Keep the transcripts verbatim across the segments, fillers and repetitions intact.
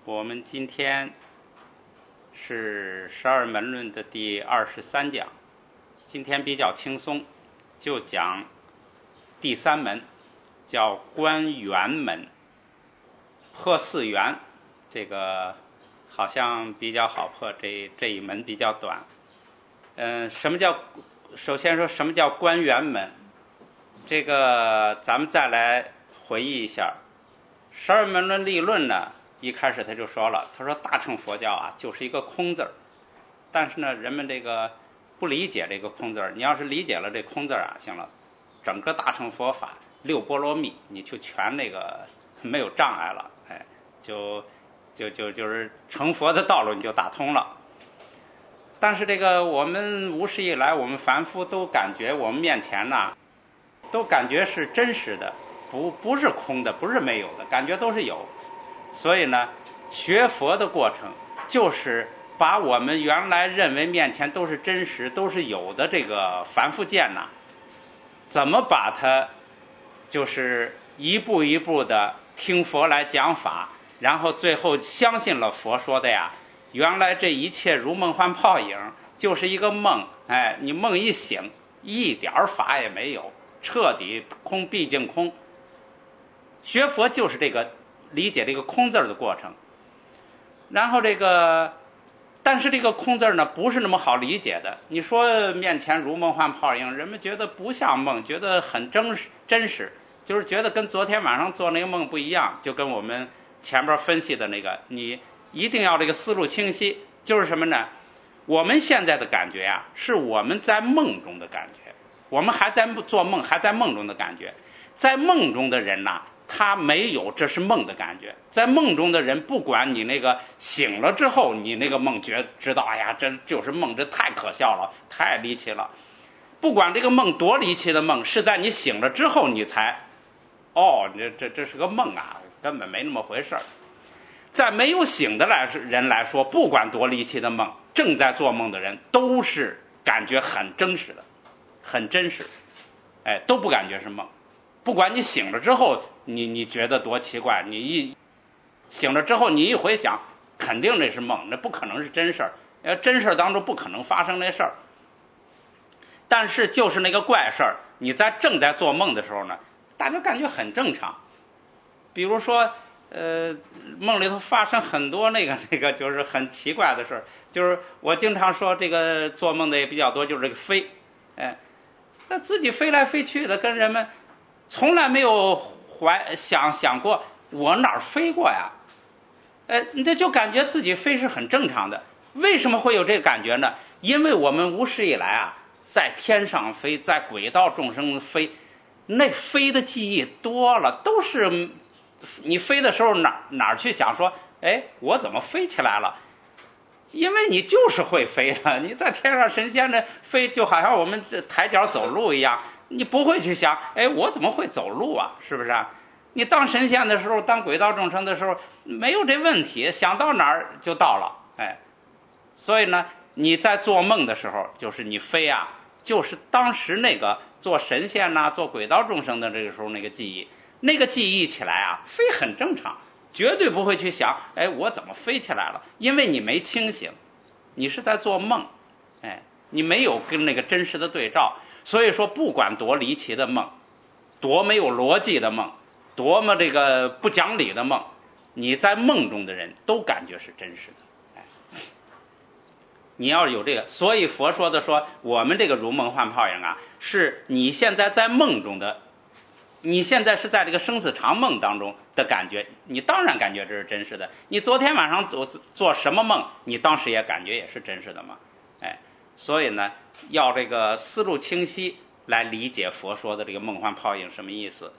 我们今天是十二门论的第二十三讲，今天比较轻松，就讲第三门，叫观圆门。破四圆，这个好像比较好破，这这一门比较短。嗯，什么叫？首先说什么叫观圆门？这个咱们再来回忆一下，十二门论立论呢。一开始他就说了，他说大乘佛教啊就是一个空字儿，但是呢人们这个不理解这个空字儿，你要是理解了这空字儿啊，行了，整个大乘佛法六波罗蜜你就全那个没有障碍了，哎，就就就就是成佛的道路你就打通了。但是这个我们无始以来，我们凡夫都感觉我们面前呢，都感觉是真实的，不不是空的，不是没有的，感觉都是有。所以呢，学佛的过程就是把我们原来认为面前都是真实、都是有的这个凡夫见呐，怎么把它就是一步一步的听佛来讲法，然后最后相信了佛说的呀，原来这一切如梦幻泡影，就是一个梦，哎，你梦一醒，一点法也没有，彻底空，毕竟空。学佛就是这个理解这个空字的过程。然后这个但是这个空字呢不是那么好理解的，你说面前如梦幻泡影，人们觉得不像梦，觉得很真实真实，就是觉得跟昨天晚上做那个梦不一样，就跟我们前边分析的那个，你一定要这个思路清晰。就是什么呢？我们现在的感觉啊，是我们在梦中的感觉，我们还在做梦，还在梦中的感觉。在梦中的人呐，他没有这是梦的感觉。在梦中的人，不管你那个醒了之后，你那个梦觉知道，哎呀，这就是梦，这太可笑了，太离奇了。不管这个梦多离奇的梦，是在你醒了之后你才，哦，这这这是个梦啊，根本没那么回事儿。在没有醒的来人来说，不管多离奇的梦，正在做梦的人都是感觉很真实的，很真实，哎，都不感觉是梦。不管你醒了之后，你你觉得多奇怪，你一醒了之后，你一回想，肯定那是梦，那不可能是真事儿。呃，真事儿当中不可能发生那事儿。但是就是那个怪事儿，你在正在做梦的时候呢，大家感觉很正常。比如说，呃，梦里头发生很多那个那个就是很奇怪的事儿，就是我经常说这个做梦的也比较多，就是这个飞，哎，那自己飞来飞去的，跟人们从来没有怀想想过我哪儿飞过呀？呃，你这就感觉自己飞是很正常的。为什么会有这个感觉呢？因为我们无始以来啊，在天上飞，在轨道众生飞，那飞的记忆多了，都是你飞的时候哪哪儿去想说，哎，我怎么飞起来了？因为你就是会飞的，你在天上神仙的飞，就好像我们这抬脚走路一样。你不会去想，哎，我怎么会走路啊？是不是啊？你当神仙的时候，当轨道众生的时候，没有这问题，想到哪儿就到了，哎。所以呢，你在做梦的时候，就是你飞啊，就是当时那个做神仙呐、啊、做轨道众生的这个时候那个记忆，那个记忆起来啊，飞很正常，绝对不会去想，哎，我怎么飞起来了？因为你没清醒，你是在做梦，哎，你没有跟那个真实的对照。所以说，不管多离奇的梦，多没有逻辑的梦，多么这个不讲理的梦，你在梦中的人都感觉是真实的。哎，你要有这个，所以佛说的说，我们这个如梦幻泡影啊，是你现在在梦中的，你现在是在这个生死长梦当中的感觉，你当然感觉这是真实的。你昨天晚上做做什么梦，你当时也感觉也是真实的嘛。哎，所以呢，要这个思路清晰来理解佛说的这个梦幻泡影什么意思。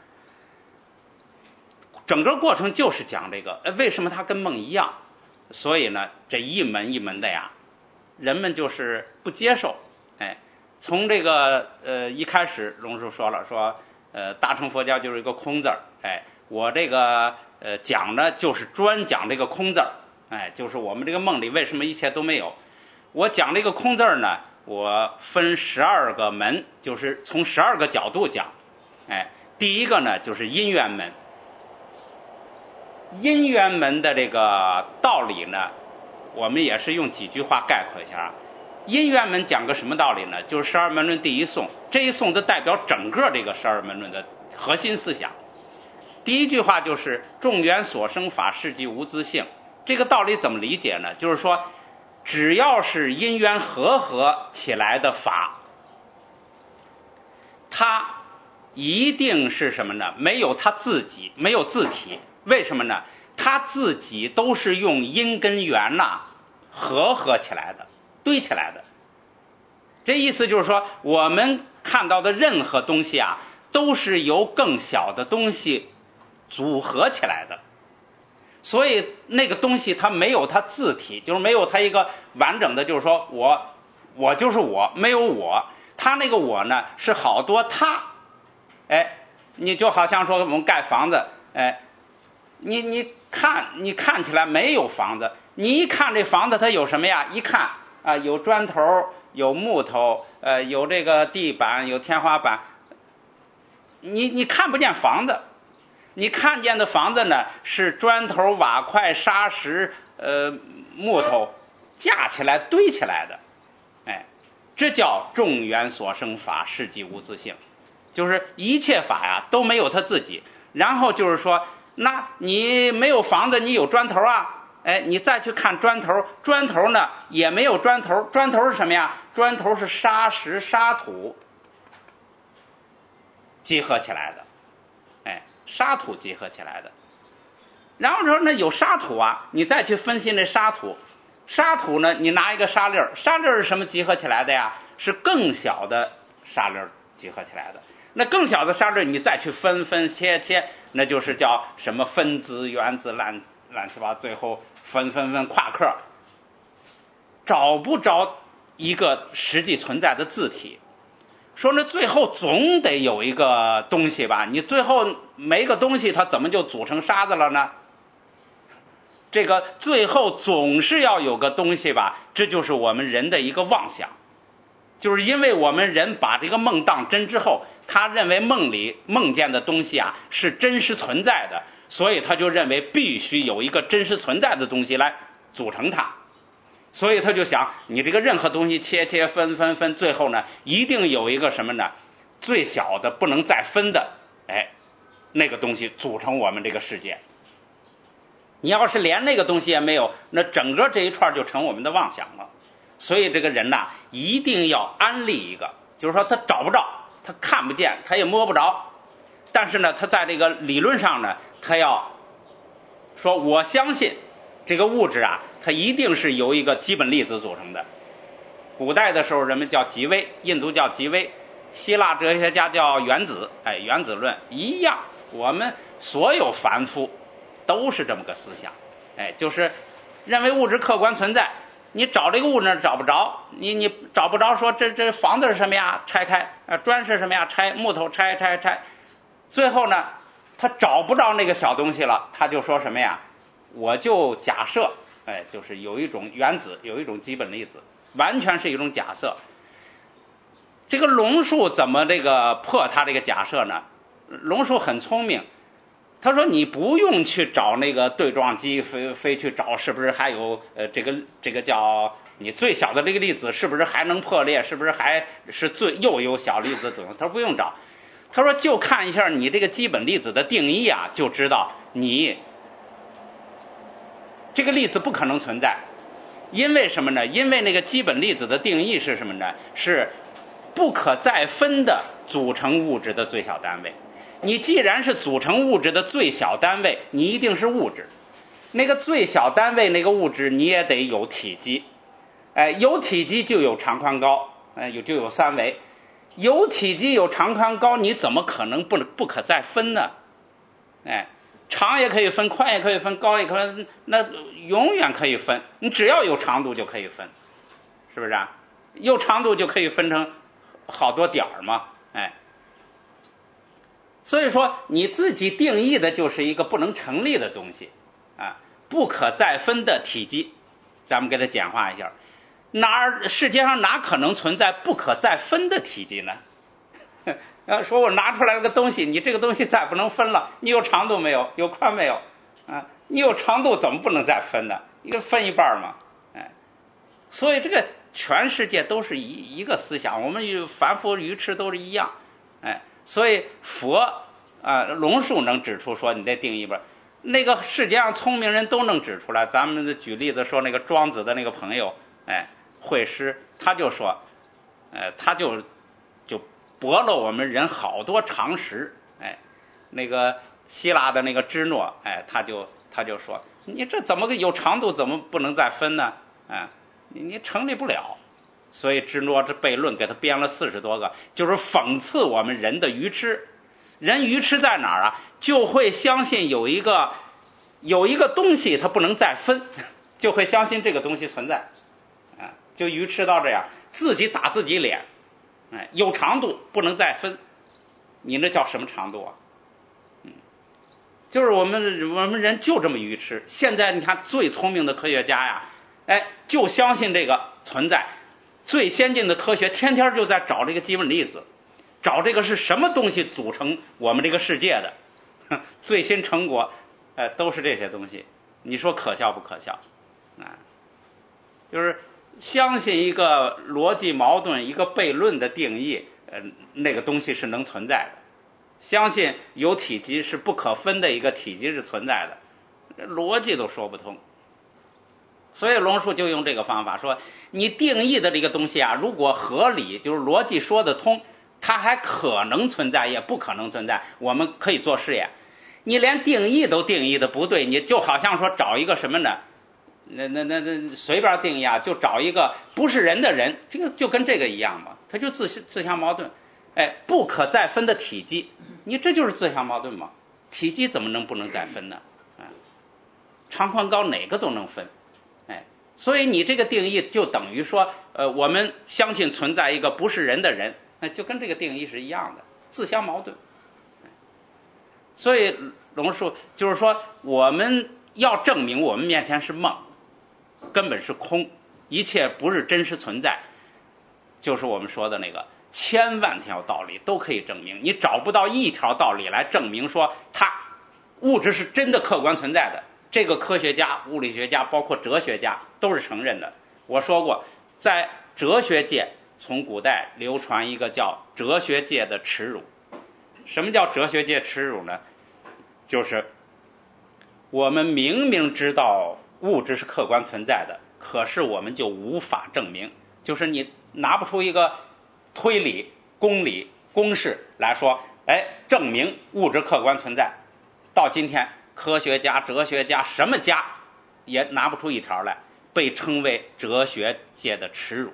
整个过程就是讲这个，为什么它跟梦一样？所以呢，这一门一门的呀，人们就是不接受。哎，从这个呃一开始，龙叔说了，说呃大乘佛教就是一个空字儿，哎，我这个呃讲呢就是专讲这个空字儿，哎，就是我们这个梦里为什么一切都没有。我讲这个空字儿呢，我分十二个门，就是从十二个角度讲。哎，第一个呢就是因缘门。 因缘门的这个道理呢，我们也是用几句话概括一下。因缘门讲个什么道理呢？就是十二门论第一颂，这一颂就代表整个这个十二门论的核心思想。第一句话就是众缘所生法，是即无自性。这个道理怎么理解呢？就是说，只要是因缘和合起来的法，它一定是什么呢？没有它自己，没有自体。为什么呢？它自己都是用因跟缘呐合合起来的，堆起来的。这意思就是说，我们看到的任何东西啊，都是由更小的东西组合起来的。所以那个东西它没有它自体，就是没有它一个完整的，就是说我我就是我，没有我。它那个我呢是好多它。哎，你就好像说我们盖房子，哎，你你看你看起来没有房子，你一看这房子它有什么呀？一看啊，有砖头，有木头，呃，有这个地板，有天花板，你你看不见房子。你看见的房子呢，是砖头、瓦块、沙石、呃木头架起来堆起来的，哎，这叫众缘所生法，是即无自性，就是一切法呀都没有它自己。然后就是说，那你没有房子，你有砖头啊，哎，你再去看砖头，砖头呢也没有砖头，砖头是什么呀？砖头是沙石、沙土集合起来的，哎。沙土集合起来的。然后说那有沙土啊，你再去分析那沙土，沙土呢你拿一个沙粒儿，沙粒儿是什么集合起来的呀？是更小的沙粒儿集合起来的。那更小的沙粒儿你再去分分切切，那就是叫什么分子原子乱乱七八，最后分分分夸克，找不着一个实际存在的字体。说那最后总得有一个东西吧，你最后没个东西它怎么就组成沙子了呢？这个最后总是要有个东西吧，这就是我们人的一个妄想。就是因为我们人把这个梦当真之后，他认为梦里梦见的东西啊是真实存在的，所以他就认为必须有一个真实存在的东西来组成它。所以他就想，你这个任何东西切切分分分，最后呢一定有一个什么呢？最小的不能再分的，哎，那个东西组成我们这个世界。你要是连那个东西也没有，那整个这一串就成我们的妄想了。所以这个人呐，一定要安立一个，就是说他找不着，他看不见，他也摸不着，但是呢他在这个理论上呢，他要说我相信这个物质啊，它一定是由一个基本粒子组成的。古代的时候人们叫极微，印度叫极微，希腊哲学家叫原子，哎，原子论一样，我们所有凡夫都是这么个思想，哎，就是认为物质客观存在，你找这个物质找不着，你你找不着说这这房子是什么呀？拆开，呃，砖是什么呀？拆，木头拆拆拆，最后呢，他找不着那个小东西了，他就说什么呀？我就假设，哎，就是有一种原子，有一种基本粒子，完全是一种假设。这个龙树怎么这个破他这个假设呢？龙树很聪明，他说你不用去找那个对撞机，非非去找是不是还有呃这个这个叫你最小的这个粒子是不是还能破裂，是不是还是最又有小粒子组成？他说不用找，他说就看一下你这个基本粒子的定义啊，就知道你这个粒子不可能存在。因为什么呢？因为那个基本粒子的定义是什么呢？是不可再分的组成物质的最小单位。你既然是组成物质的最小单位，你一定是物质。那个最小单位那个物质你也得有体积，哎，有体积就有长宽高，哎，有就有三维。有体积有长宽高，你怎么可能不不可再分呢？哎，长也可以分，宽也可以分，高也可以分，那永远可以分。你只要有长度就可以分，是不是啊？有长度就可以分成好多点儿嘛，哎。所以说你自己定义的就是一个不能成立的东西啊，不可再分的体积。咱们给它简化一下，哪世界上哪可能存在不可再分的体积呢？呃，说我拿出来了个东西，你这个东西再不能分了，你有长度没有？有宽没有？啊， 你有长度怎么不能再分呢？一个分一半嘛，哎，所以这个全世界都是一一个思想，我们与凡夫愚痴都是一样，哎，所以佛啊，龙树能指出说你这定义吧，那个世界上聪明人都能指出来。咱们举例子说那个庄子的那个朋友，哎，惠施，他就说，呃，他就就驳了我们人好多常识，哎，那个希腊的那个芝诺，哎，他就他就说，你这怎么个有长度，怎么不能再分呢？哎，你你成立不了。所以芝诺这悖论给他编了四十多个，就是讽刺我们人的愚痴。人愚痴在哪儿啊？就会相信有一个有一个东西它不能再分，就会相信这个东西存在，啊，就愚痴到这样，自己打自己脸，哎，有长度不能再分，你那叫什么长度啊？嗯，就是我们我们人就这么愚痴。现在你看最聪明的科学家呀，哎，就相信这个存在，最先进的科学天天就在找这个基本粒子。找这个是什么东西组成我们这个世界的，最新成果，呃，都是这些东西。你说可笑不可笑？啊，就是相信一个逻辑矛盾、一个悖论的定义，呃，那个东西是能存在的；相信有体积是不可分的一个体积是存在的，逻辑都说不通。所以龙树就用这个方法说，你定义的这个东西啊，如果合理，就是逻辑说得通。它还可能存在，也不可能存在。我们可以做试验。你连定义都定义的不对，你就好像说找一个什么呢？那那那那随便定义啊，就找一个不是人的人，这个就跟这个一样嘛，它就自自相矛盾。哎，不可再分的体积，你这就是自相矛盾嘛？体积怎么能不能再分呢？啊，长宽高哪个都能分，哎，所以你这个定义就等于说，呃，我们相信存在一个不是人的人。就跟这个定义是一样的，自相矛盾。所以龙树就是说，我们要证明我们面前是梦，根本是空，一切不是真实存在，就是我们说的那个千万条道理都可以证明，你找不到一条道理来证明说它物质是真的客观存在的。这个科学家、物理学家，包括哲学家都是承认的。我说过，在哲学界从古代流传一个叫哲学界的耻辱。什么叫哲学界耻辱呢？就是我们明明知道物质是客观存在的，可是我们就无法证明，就是你拿不出一个推理、公理、公式来说，哎，证明物质客观存在。到今天，科学家、哲学家什么家也拿不出一条来，被称为哲学界的耻辱。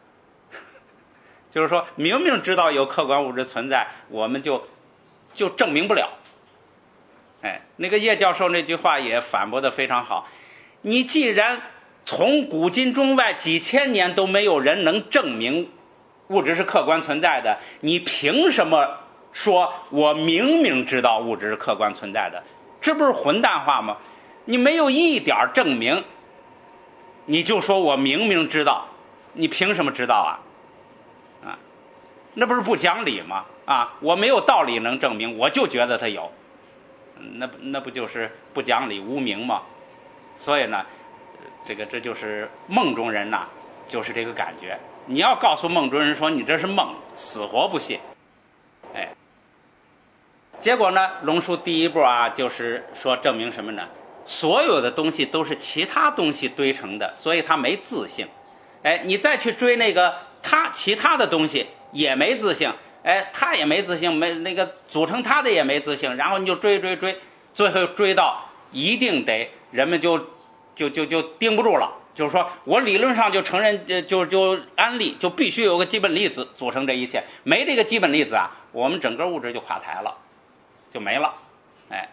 就是说明明知道有客观物质存在，我们就就证明不了。哎，那个叶教授那句话也反驳得非常好。你既然从古今中外几千年都没有人能证明物质是客观存在的，你凭什么说我明明知道物质是客观存在的？这不是混蛋话吗？你没有一点证明，你就说我明明知道，你凭什么知道啊？啊，那不是不讲理吗？啊，我没有道理能证明，我就觉得它有，那那不就是不讲理无明吗？所以呢，这个这就是梦中人呐，就是这个感觉。你要告诉梦中人说你这是梦，死活不信。哎，结果呢，龙树第一步啊，就是说证明什么呢？所有的东西都是其他东西堆成的，所以它没自性。哎，你再去追那个它其他的东西也没自性，哎，它也没自性，没那个组成它的也没自性，然后你就追追追，最后追到一定得人们就就就就盯不住了，就是说我理论上就承认，就就安利就必须有个基本粒子组成这一切，没这个基本粒子啊，我们整个物质就垮台了，就没了。哎，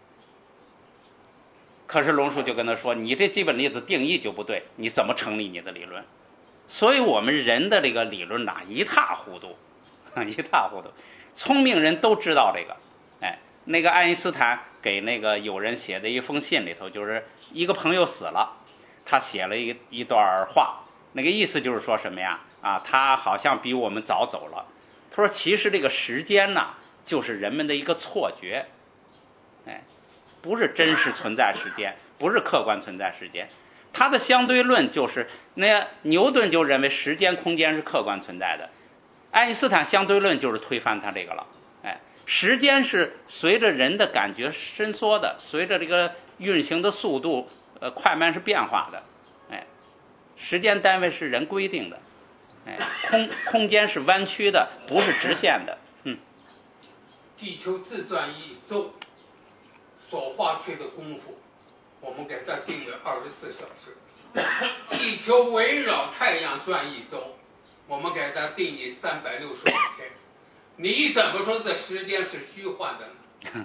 可是龙树就跟他说，你这基本粒子定义就不对，你怎么成立你的理论？所以我们人的这个理论呐，一塌糊涂，一塌糊涂。聪明人都知道这个。哎，那个爱因斯坦给那个有人写的一封信里头，就是一个朋友死了，他写了一一段话，那个意思就是说什么呀？啊，他好像比我们早走了。他说，其实这个时间呐，就是人们的一个错觉。哎， 不是真实存在时间，不是客观存在时间。他的相对论就是那牛顿就认为时间空间是客观存在的，爱因斯坦相对论就是推翻他这个了。哎，时间是随着人的感觉伸缩的，随着这个运行的速度呃快慢是变化的。哎，时间单位是人规定的。哎，空空间是弯曲的，不是直线的。嗯， 地球自转一周所花去的功夫，我们给它定为二十四小时。地球围绕太阳转一周，我们给它定义三百六十五天。你怎么说这时间是虚幻的呢？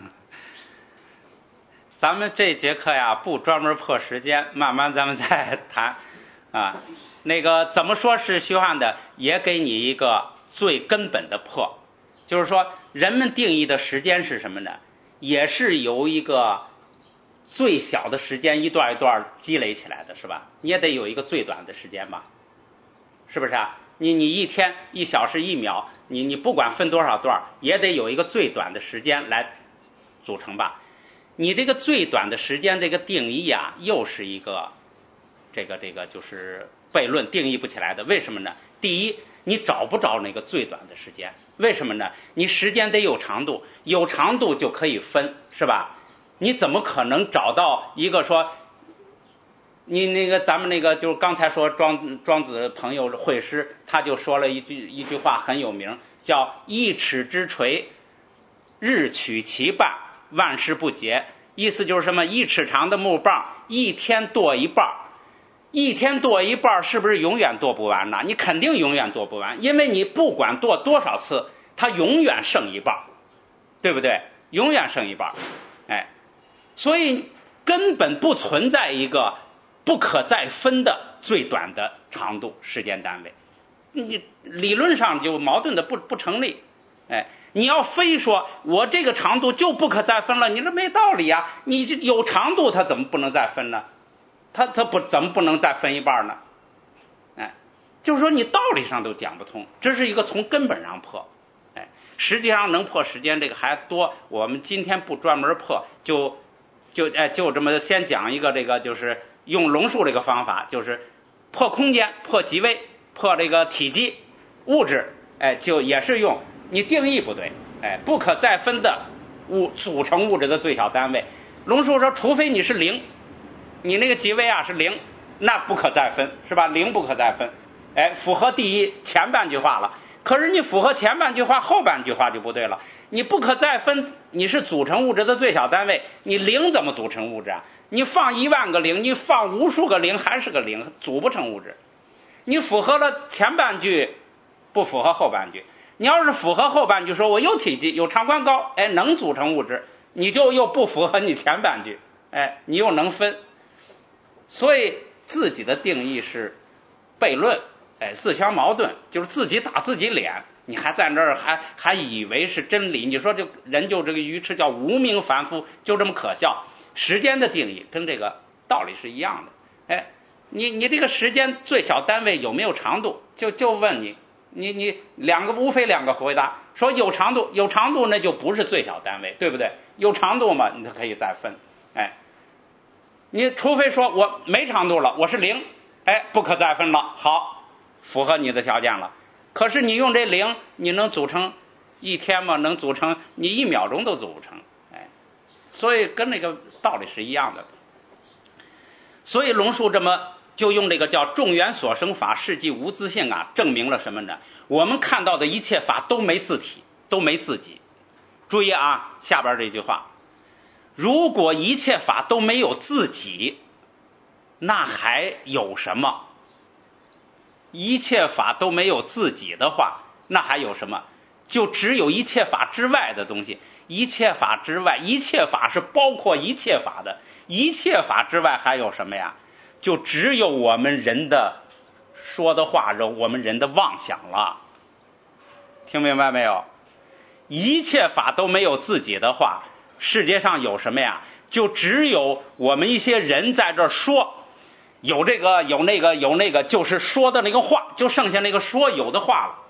咱们这节课呀，不专门破时间，慢慢咱们再谈啊。那个怎么说是虚幻的，也给你一个最根本的破，就是说人们定义的时间是什么呢？也是由一个最小的时间一段一段积累起来的，是吧？你也得有一个最短的时间吧，是不是啊？你你一天一小时一秒，你你不管分多少段，也得有一个最短的时间来组成吧。你这个最短的时间这个定义啊，又是一个这个这个就是悖论，定义不起来的。为什么呢？第一，你找不着那个最短的时间。为什么呢？你时间得有长度，有长度就可以分，是吧？你怎么可能找到一个说，你那个咱们那个就是刚才说庄庄子朋友会师，他就说了一句一句话很有名，叫一尺之锤，日取其半，万事不竭。意思就是什么？一尺长的木棒，一天剁一半。一天剁一半，是不是永远剁不完呢？你肯定永远剁不完，因为你不管剁多少次，它永远剩一半，对不对？永远剩一半。哎，所以根本不存在一个不可再分的最短的长度时间单位，你理论上就矛盾的不不成立。哎，你要非说我这个长度就不可再分了，你这没道理啊！你有长度，它怎么不能再分呢？它它不怎么不能再分一半呢？哎，就是说你道理上都讲不通，这是一个从根本上破。哎，实际上能破时间这个还多，我们今天不专门破，就就哎就这么先讲一个这个，就是用龙树这个方法，就是破空间、破极微、破这个体积、物质，哎，就也是用你定义不对，哎，不可再分的物组成物质的最小单位。龙树说，除非你是零。你那个极微啊是零，那不可再分，是吧？零不可再分，哎，符合第一前半句话了。可是你符合前半句话，后半句话就不对了。你不可再分，你是组成物质的最小单位，你零怎么组成物质啊？你放一万个零，你放无数个零还是个零，组不成物质。你符合了前半句，不符合后半句。你要是符合后半句，说我有体积，有长宽高，哎，能组成物质，你就又不符合你前半句，哎，你又能分。所以自己的定义是悖论，哎，自相矛盾，就是自己打自己脸。你还在那儿还还以为是真理？你说这人就这个愚痴，叫无名凡夫，就这么可笑。时间的定义跟这个道理是一样的。哎，你你这个时间最小单位有没有长度？就就问你，你你两个无非两个回答，说有长度，有长度那就不是最小单位，对不对？有长度嘛，你就可以再分，哎。你除非说我没长度了，我是零，哎，不可再分了，好，符合你的条件了。可是你用这零，你能组成一天吗？能组成你一秒钟都组不成，哎，所以跟那个道理是一样的。所以龙树这么就用这个叫众缘所生法，世即无自性啊，证明了什么呢？我们看到的一切法都没自体，都没自己。注意啊，下边这句话。如果一切法都没有自己，那还有什么？一切法都没有自己的话，那还有什么？就只有一切法之外的东西。一切法之外，一切法是包括一切法的。一切法之外还有什么呀？就只有我们人的说的话，我们人的妄想了。听明白没有？一切法都没有自己的话，世界上有什么呀？就只有我们一些人在这说，有这个有那个有那个，就是说的那个话，就剩下那个说有的话了，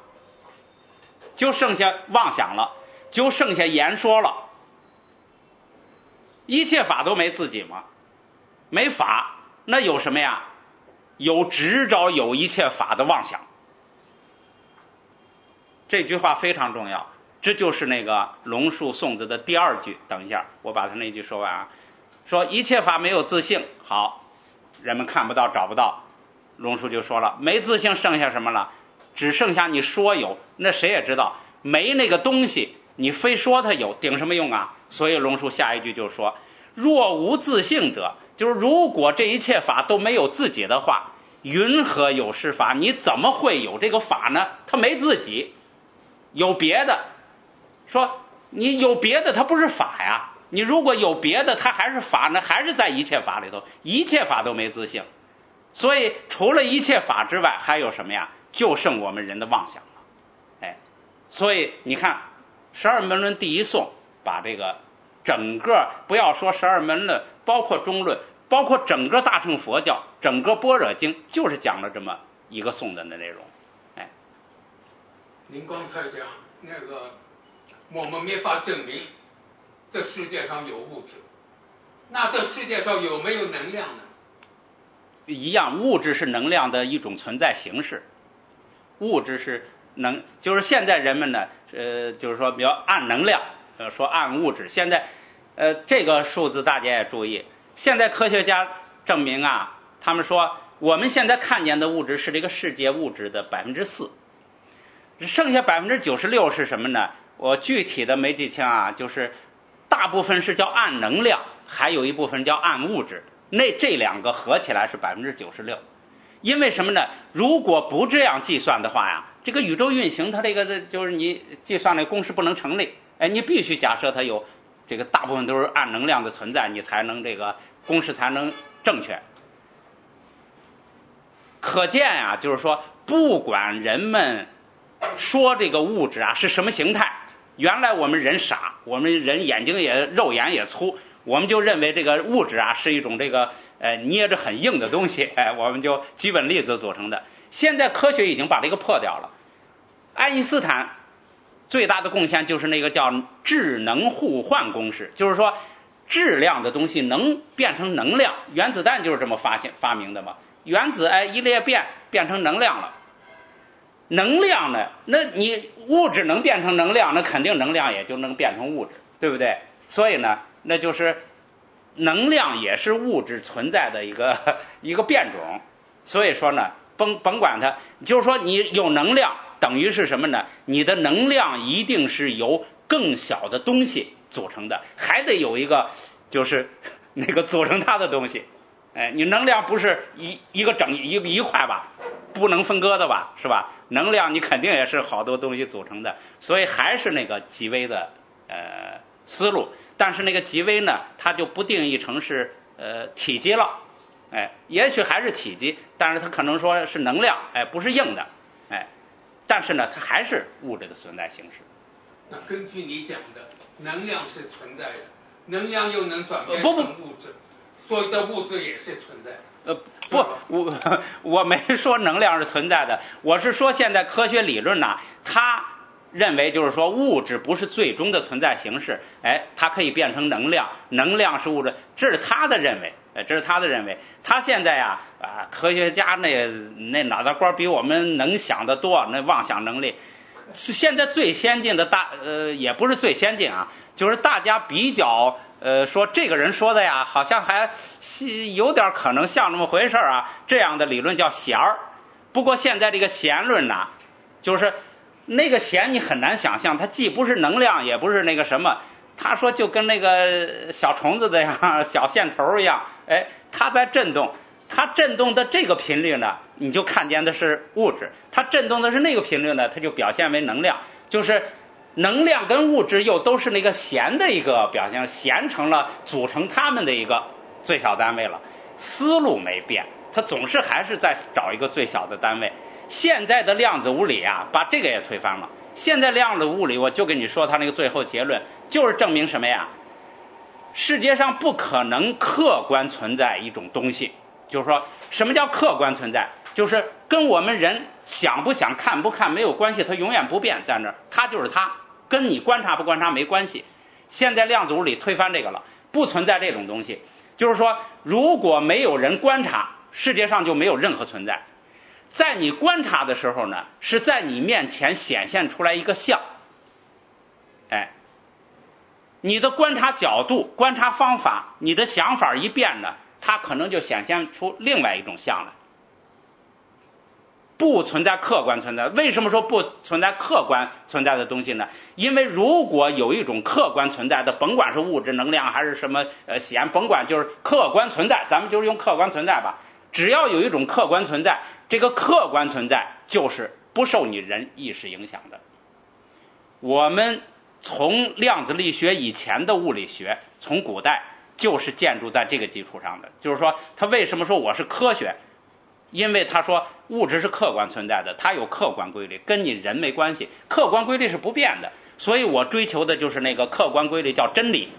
就剩下妄想了，就剩下言说了。 一切法都没自己吗？没法，那有什么呀？有执着有一切法的妄想。这句话非常重要，这就是那个龙树颂子的第二句。等一下，我把他那句说完啊。说一切法没有自性，好，人们看不到找不到。龙树就说了，没自性剩下什么了？只剩下你说有，那谁也知道没那个东西，你非说它有，顶什么用啊？所以龙树下一句就说，若无自性者，就是如果这一切法都没有自己的话，云何有是法？你怎么会有这个法呢？它没自己，有别的。说你有别的，它不是法呀。你如果有别的，它还是法，那还是在一切法里头，一切法都没自性。所以除了一切法之外，还有什么呀？就剩我们人的妄想了。哎，所以你看十二门论第一颂，把这个整个，不要说十二门论，包括中论，包括整个大乘佛教，整个般若经，就是讲了这么一个颂的内容。哎， 您刚才讲那个，我们没法证明这世界上有物质，那这世界上有没有能量呢？ 一样，物质是能量的一种存在形式。物质是能，就是现在人们呢，呃，就是说比较按能量，呃，说按物质。现在，呃，这个数字大家也注意，现在科学家证明啊，他们说我们现在看见的物质是这个世界物质的百分之四，剩下百分之九十六是什么呢？我具体的没记清啊，就是大部分是叫按能量，还有一部分叫按物质。那这两个合起来是百分之九十六。因为什么呢？如果不这样计算的话呀，这个宇宙运行它这个就是你计算的公式不能成立。哎，你必须假设它有这个大部分都是按能量的存在，你才能这个公式才能正确。可见啊，就是说不管人们说这个物质啊是什么形态，原来我们人傻，我们人眼睛也肉眼也粗，我们就认为这个物质啊是一种这个呃捏着很硬的东西，哎，我们就基本粒子组成的。现在科学已经把这个破掉了。爱因斯坦最大的贡献就是那个叫质能互换公式，就是说质量的东西能变成能量，原子弹就是这么发现发明的嘛。原子哎一裂变变成能量了。能量呢，那你物质能变成能量，那肯定能量也就能变成物质，对不对？所以呢，那就是能量也是物质存在的一个一个变种。所以说呢，甭甭管它，就是说你有能量等于是什么呢？你的能量一定是由更小的东西组成的，还得有一个就是那个组成它的东西。哎，你能量不是一一个整一个一块吧，不能分割的吧，是吧？能量你肯定也是好多东西组成的，所以还是那个极微的呃思路。但是那个极微呢，它就不定义成是呃体积了，哎，也许还是体积，但是它可能说是能量，哎，不是硬的，哎，但是呢，它还是物质的存在形式。 那根据你讲的，能量是存在的，能量又能转变不不成物质，所有的物质也是存在的。 呃，不，我我没说能量是存在的，我是说现在科学理论呢，它认为就是说物质不是最终的存在形式，哎，它可以变成能量，能量是物质，这是他的认为，哎，这是他的认为。他现在呀，啊，科学家那那脑袋瓜比我们能想的多，那妄想能力是现在最先进的大，呃，也不是最先进啊，就是大家比较。呃，说这个人说的呀，好像还有点可能像那么回事啊。这样的理论叫弦儿。不过现在这个弦论呐，就是那个弦你很难想象，它既不是能量，也不是那个什么。他说就跟那个小虫子的样，小线头一样，哎，它在震动。它震动的这个频率呢，你就看见的是物质；它震动的是那个频率呢，它就表现为能量，就是。能量跟物质又都是那个弦的一个表现，弦成了组成它们的一个最小单位了。思路没变，它总是还是在找一个最小的单位。现在的量子物理啊，把这个也推翻了。现在量子物理，我就跟你说它那个最后结论，就是证明什么呀？世界上不可能客观存在一种东西。就是说什么叫客观存在？就是跟我们人想不想看不看没有关系，它永远不变，在那儿，它就是它，跟你观察不观察没关系。现在量子物理推翻这个了， 不存在这种东西。就是说，如果没有人观察，世界上就没有任何存在。在你观察的时候呢，是在你面前显现出来一个像，哎，你的观察角度、观察方法、你的想法一变呢，它可能就显现出另外一种像来。不存在客观存在。为什么说不存在客观存在的东西呢？因为如果有一种客观存在的，甭管是物质能量还是什么呃显，甭管就是客观存在，咱们就是用客观存在吧。只要有一种客观存在，这个客观存在就是不受你人意识影响的。我们从量子力学以前的物理学，从古代就是建筑在这个基础上的。就是说，他为什么说我是科学？因为他说物质是客观存在的，它有客观规律，跟你人没关系，客观规律是不变的，所以我追求的就是那个客观规律，叫真理。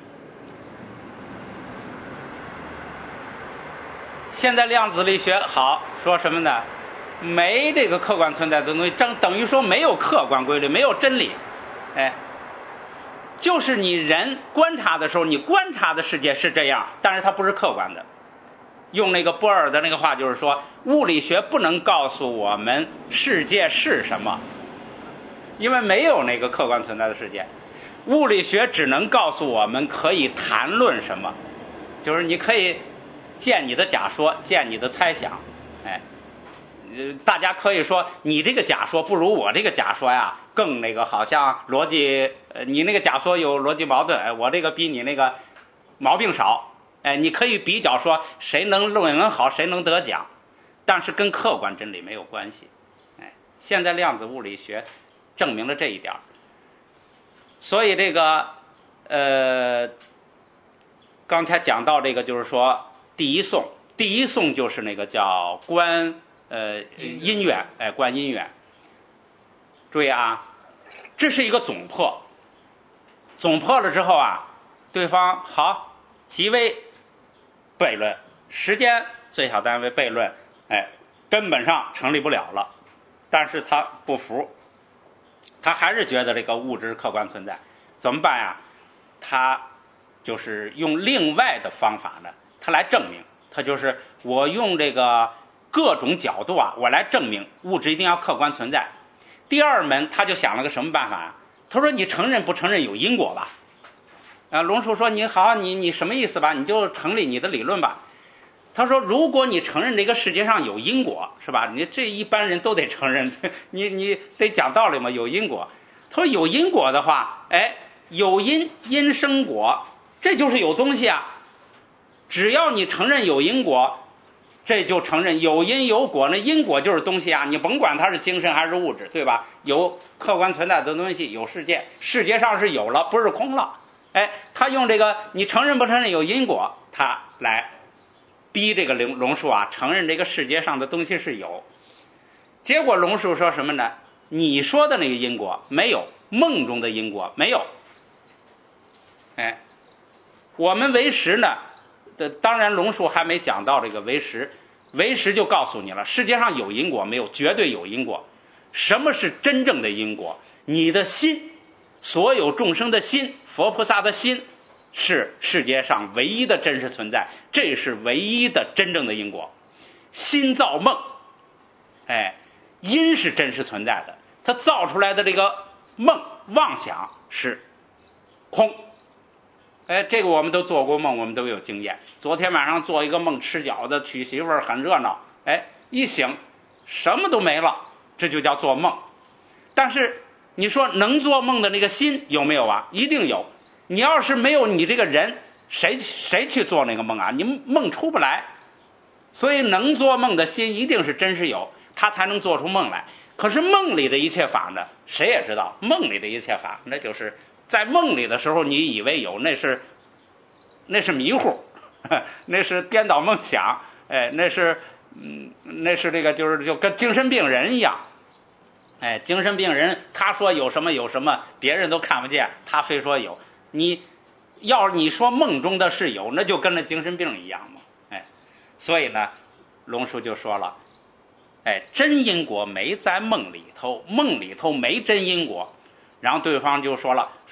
现在量子力学好说什么呢？没这个客观存在的东西，正等于说没有客观规律，没有真理。哎，就是你人观察的时候，你观察的世界是这样，但是它不是客观的。用那个波尔的那个话就是说，物理学不能告诉我们世界是什么，因为没有那个客观存在的世界。物理学只能告诉我们可以谈论什么，就是你可以建你的假说，建你的猜想。哎，呃，大家可以说你这个假说不如我这个假说呀更那个好像逻辑，呃，你那个假说有逻辑矛盾，哎，我这个比你那个毛病少。哎，你可以比较说谁能论文好，谁能得奖，但是跟客观真理没有关系。哎，现在量子物理学证明了这一点。所以这个呃，刚才讲到这个，就是说第一颂，第一颂就是那个叫观呃因缘，哎，观因缘。注意啊，这是一个总破，总破了之后啊，对方好极为悖论，时间最小单位悖论，哎，根本上成立不了了。但是他不服，他还是觉得这个物质客观存在，怎么办呀？他就是用另外的方法呢，他来证明，他就是我用这个各种角度啊，我来证明物质一定要客观存在。第二门他就想了个什么办法啊？他说你承认不承认有因果吧？啊，龙树说你好，你你什么意思吧？你就成立你的理论吧。他说，如果你承认这个世界上有因果，是吧？你这一般人都得承认，你你得讲道理嘛，有因果。他说有因果的话，哎，有因因生果，这就是有东西啊。只要你承认有因果，这就承认有因有果，那因果就是东西啊，你甭管它是精神还是物质，对吧？有客观存在的东西，有世界，世界上是有了，不是空了。哎，他用这个你承认不承认有因果，他来逼这个龙龙树啊承认这个世界上的东西是有。结果龙树说什么呢？你说的那个因果没有，梦中的因果没有。哎，我们唯识呢，当然龙树还没讲到这个唯识，唯识就告诉你了，世界上有因果没有？绝对有因果。什么是真正的因果？你的心，所有众生的心，佛菩萨的心，是世界上唯一的真实存在，这是唯一的真正的因果。心造梦，哎，因是真实存在的，它造出来的这个梦妄想是空。哎，这个我们都做过梦，我们都有经验。昨天晚上做一个梦，吃饺子娶媳妇儿很热闹，哎，一醒什么都没了，这就叫做梦。但是你说能做梦的那个心有没有啊？一定有。你要是没有你这个人，谁谁去做那个梦啊？你梦出不来。所以能做梦的心一定是真实有，他才能做出梦来。可是梦里的一切法呢，谁也知道，梦里的一切法，那就是在梦里的时候你以为有，那是那是迷糊，那是颠倒梦想，哎，那是嗯，那是这个就是就跟精神病人一样。哎，精神病人他说有什么有什么，别人都看不见，他非说有。你要是你说梦中的是有，那就跟那精神病一样嘛。哎，所以呢，龙树就说了，哎，真因果没在梦里头，梦里头没真因果。然后对方就说了，说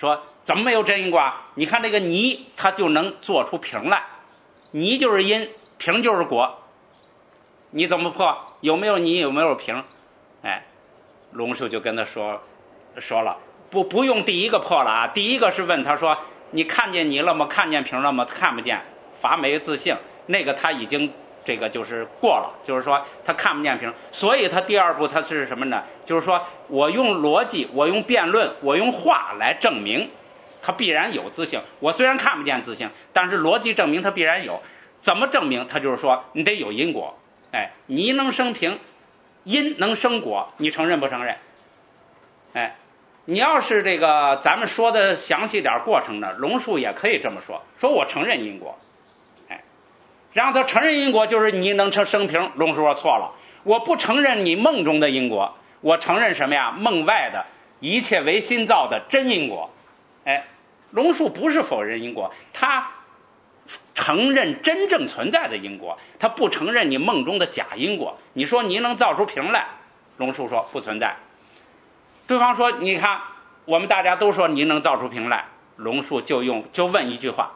怎么没有真因果啊？你看这个泥，它就能做出瓶来，泥就是因，瓶就是果，你怎么破？有没有泥，有没有瓶？哎，龙树就跟他说说了，不不用第一个破了啊，第一个是问他说，你看见泥了吗？看见瓶了吗？看不见，法没自性，那个他已经这个就是过了，就是说他看不见瓶，所以他第二步他是什么呢？就是说我用逻辑，我用辩论，我用话来证明它必然有自性。我虽然看不见自性，但是逻辑证明它必然有。怎么证明？他就是说你得有因果。哎，泥能生瓶，因能生果，你承认不承认？哎，你要是这个咱们说的详细点过程呢，龙树也可以这么说，说我承认因果。哎，然后他承认因果就是泥能成生瓶，龙树说错了，我不承认你梦中的因果，我承认什么呀？梦外的一切为心造的真因果。哎，龙树不是否认因果，他承认真正存在的因果，他不承认你梦中的假因果。你说你能造出瓶来，龙树说不存在。对方说你看我们大家都说你能造出瓶来，龙树就用就问一句话，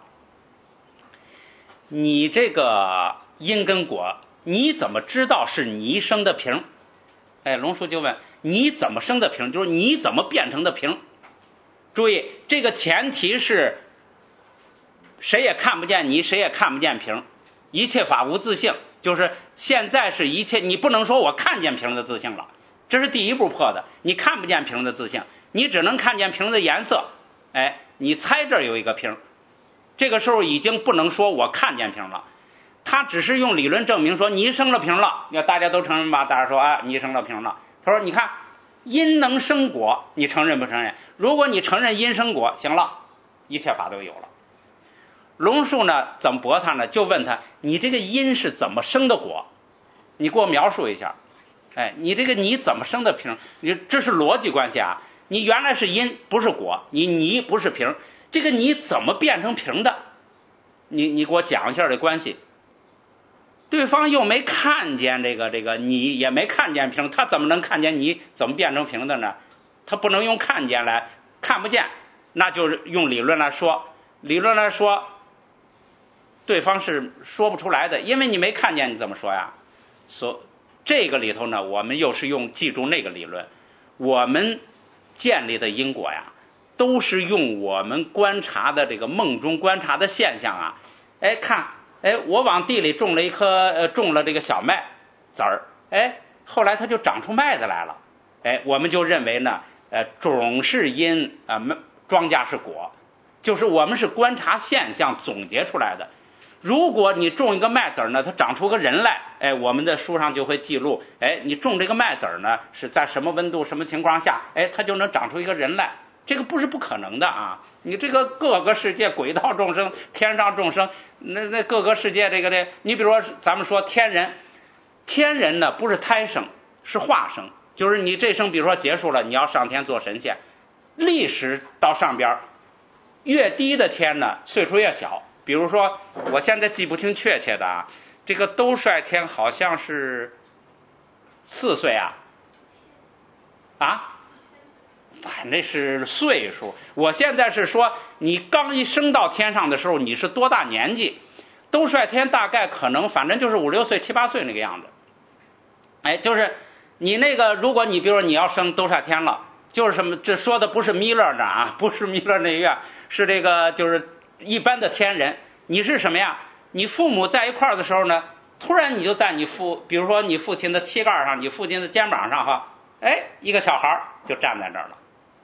你这个因跟果你怎么知道是泥生的瓶？哎，龙树就问你怎么生的瓶，就是你怎么变成的瓶。注意这个前提是谁也看不见泥，谁也看不见瓶，一切法无自性，就是现在是一切，你不能说我看见瓶的自性了，这是第一步破的，你看不见瓶的自性，你只能看见瓶的颜色。哎，你猜这儿有一个瓶，这个时候已经不能说我看见瓶了，他只是用理论证明说泥生了瓶了，要大家都承认吧？大家说啊，泥生了瓶了。他说你看因能生果，你承认不承认？如果你承认因生果，行了，一切法都有了。龙树呢怎么驳他呢？就问他你这个因是怎么生的果，你给我描述一下。哎，你这个你怎么生的瓶？你这是逻辑关系啊，你原来是因不是果，你泥不是瓶，这个你怎么变成瓶的？你你给我讲一下这关系。对方又没看见这个这个你，也没看见瓶，他怎么能看见你怎么变成瓶的呢？他不能用看见来，看不见，那就是用理论来说。理论来说对方是说不出来的，因为你没看见，你怎么说呀？所这个里头呢，我们又是用记住那个理论，我们建立的因果呀，都是用我们观察的这个梦中观察的现象啊。哎，看，哎，我往地里种了一颗，呃，种了这个小麦籽儿，哎，后来它就长出麦子来了，哎，我们就认为呢，呃，种是因，啊、呃，庄稼是果，就是我们是观察现象总结出来的。如果你种一个麦籽呢，它长出个人来，哎，我们的书上就会记录，哎，你种这个麦籽呢是在什么温度、什么情况下，哎，它就能长出一个人来。这个不是不可能的啊！你这个各个世界，轨道众生、天上众生，那那各个世界这个这，你比如说咱们说天人，天人呢不是胎生，是化生，就是你这生比如说结束了，你要上天做神仙，历史到上边越低的天呢岁数越小。比如说我现在记不清确切的啊，这个兜率天好像是四岁啊啊那是岁数。我现在是说你刚一升到天上的时候你是多大年纪，兜率天大概可能反正就是五六岁七八岁那个样子。哎，就是你那个如果你比如说你要升兜率天了，就是什么，这说的不是弥勒的啊，不是弥勒那院，是这个就是一般的天人。你是什么呀？你父母在一块儿的时候呢，突然你就在你父比如说你父亲的膝盖上，你父亲的肩膀上哈，哎，一个小孩就站在这儿了。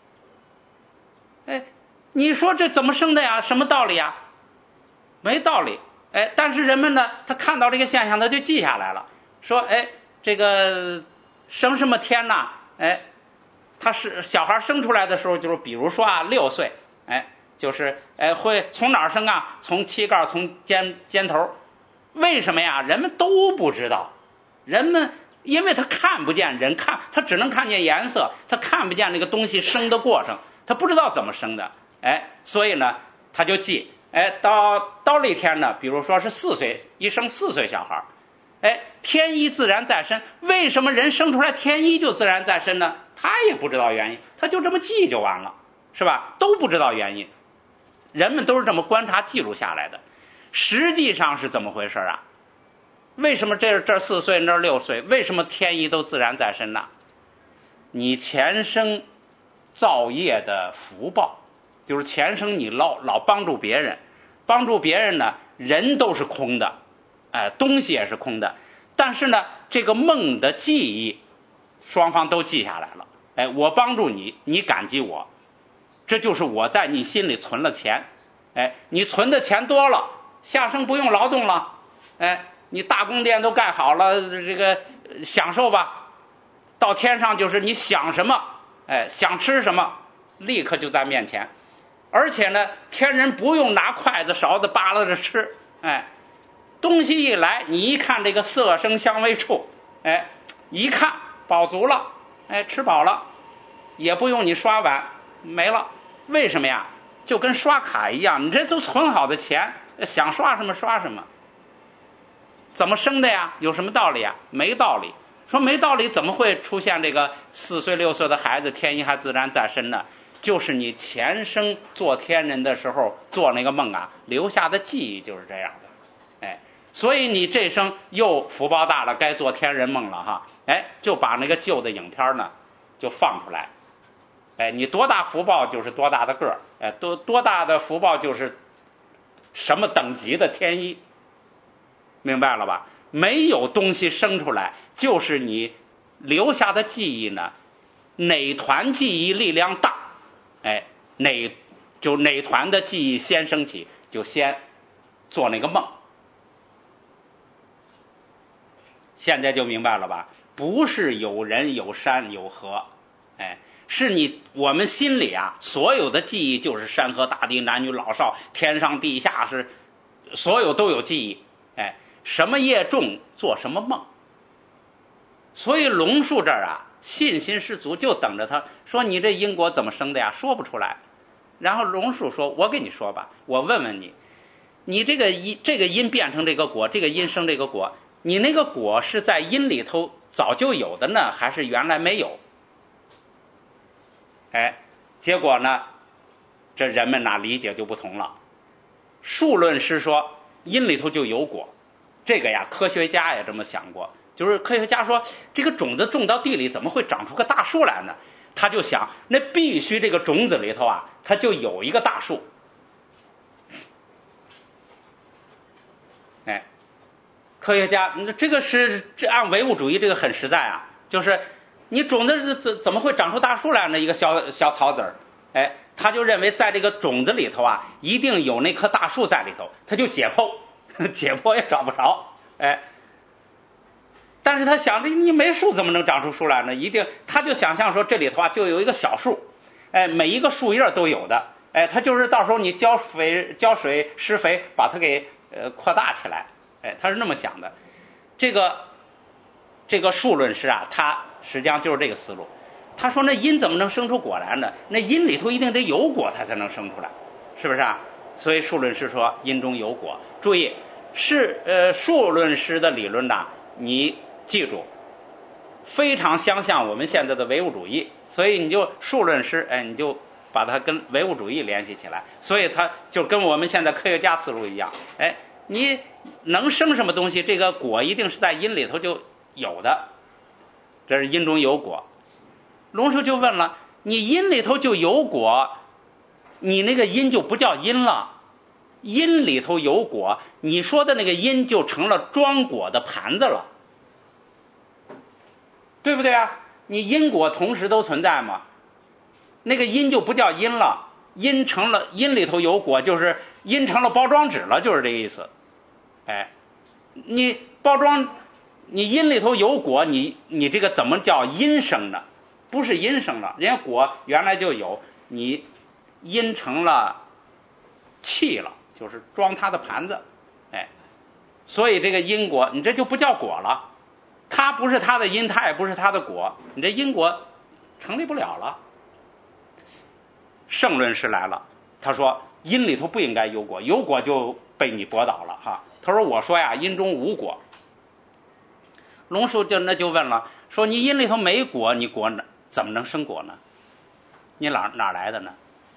哎，你说这怎么生的呀？什么道理呀？没道理。哎，但是人们呢，他看到这个现象，他就记下来了，说，哎，这个生什么天呐？哎，他是小孩生出来的时候，就是比如说啊，六岁，哎，就是哎会从哪儿生啊？从膝盖，从肩肩头。为什么呀？人们都不知道，人们因为他看不见，人看他只能看见颜色，他看不见那个东西生的过程。他不知道怎么生的，哎，所以呢，他就记，哎，到到那天呢，比如说是四岁，一生四岁小孩，哎，天一自然在身。为什么人生出来天一就自然在身呢？他也不知道原因，他就这么记就完了。 是吧？都不知道原因，人们都是这么观察记录下来的。实际上是怎么回事啊？为什么这这四岁那六岁，为什么天意都自然在身呢？你前生造业的福报，就是前生你老老帮助别人，帮助别人呢，人都是空的，哎，东西也是空的，但是呢，这个梦的记忆，双方都记下来了。哎，我帮助你，你感激我，这就是我在你心里存了钱。哎，你存的钱多了，下生不用劳动了，哎，你大宫殿都盖好了，这个享受吧。到天上就是你想什么，哎，想吃什么，立刻就在面前。而且呢，天人不用拿筷子勺子扒拉着吃，哎，东西一来，你一看这个色声香味触，哎，一看饱足了，哎，吃饱了，也不用你刷碗，没了。为什么呀？就跟刷卡一样，你这都存好的钱，想刷什么刷什么。怎么生的呀？有什么道理呀？没道理。说没道理，怎么会出现这个四岁六岁的孩子天意还自然在身呢？就是你前生做天人的时候做那个梦啊，留下的记忆就是这样的。哎，所以你这生又福报大了，该做天人梦了哈。哎，就把那个旧的影片呢就放出来。哎，你多大福报就是多大的个儿，哎，多多大的福报就是什么等级的天意，明白了吧？没有东西生出来，就是你留下的记忆呢，哪团记忆力量大，哎，哪就哪团的记忆先升起，就先做那个梦。现在就明白了吧？不是有人有山有河，哎，是你我们心里啊，所有的记忆就是山河大地、男女老少、天上地下，是所有都有记忆。哎，什么业重做什么梦。所以龙树这儿啊，信心十足，就等着他说你这因果怎么生的呀？说不出来。然后龙树说：“我跟你说吧，我问问你，你这个因这个因变成这个果，这个因生这个果，你那个果是在因里头早就有的呢，还是原来没有？”哎，结果呢，这人们哪理解就不同了。数论师说因里头就有果，这个呀，科学家也这么想过。就是科学家说，这个种子种到地里怎么会长出个大树来呢？他就想，那必须这个种子里头啊，它就有一个大树。哎，科学家，这个是这按唯物主义这个很实在啊，就是你种子怎怎么会长出大树来呢？一个小小草籽儿，哎，他就认为在这个种子里头啊，一定有那棵大树在里头，他就解剖，解剖也找不着，哎。但是他想，这你没树怎么能长出树来呢？一定，他就想象说这里头啊就有一个小树，哎，每一个树叶都有的，哎，他就是到时候你浇肥、浇水、施肥，把它给呃扩大起来，哎，他是那么想的。这个这个数论师啊，他实际上就是这个思路。他说那因怎么能生出果来呢？那因里头一定得有果，它才能生出来，是不是啊？所以数论师说因中有果。注意，是呃数论师的理论呢，你记住，非常相像我们现在的唯物主义，所以你就数论师，哎，你就把它跟唯物主义联系起来，所以它就跟我们现在科学家思路一样，哎，你能生什么东西，这个果一定是在因里头就有的，这是因中有果。龙树就问了，你因里头就有果，你那个因就不叫因了，因里头有果，你说的那个因就成了装果的盘子了。对不对啊？你因果同时都存在嘛，那个因就不叫因了，因成了因里头有果，就是因成了包装纸了，就是这个意思。哎，你包装，你因里头有果，你你这个怎么叫因生呢？不是因生了，人家果原来就有，你因成了器了，就是装它的盘子。哎，所以这个因果，你这就不叫果了。它不是它的因，它也不是它的果，你这因果成立不了了。圣论师来了，他说因里头不应该有果，有果就被你驳倒了哈。他说我说呀，因中无果。龙树就那就问了，说你因里头没果，你果怎么能生果呢？你哪哪来的呢？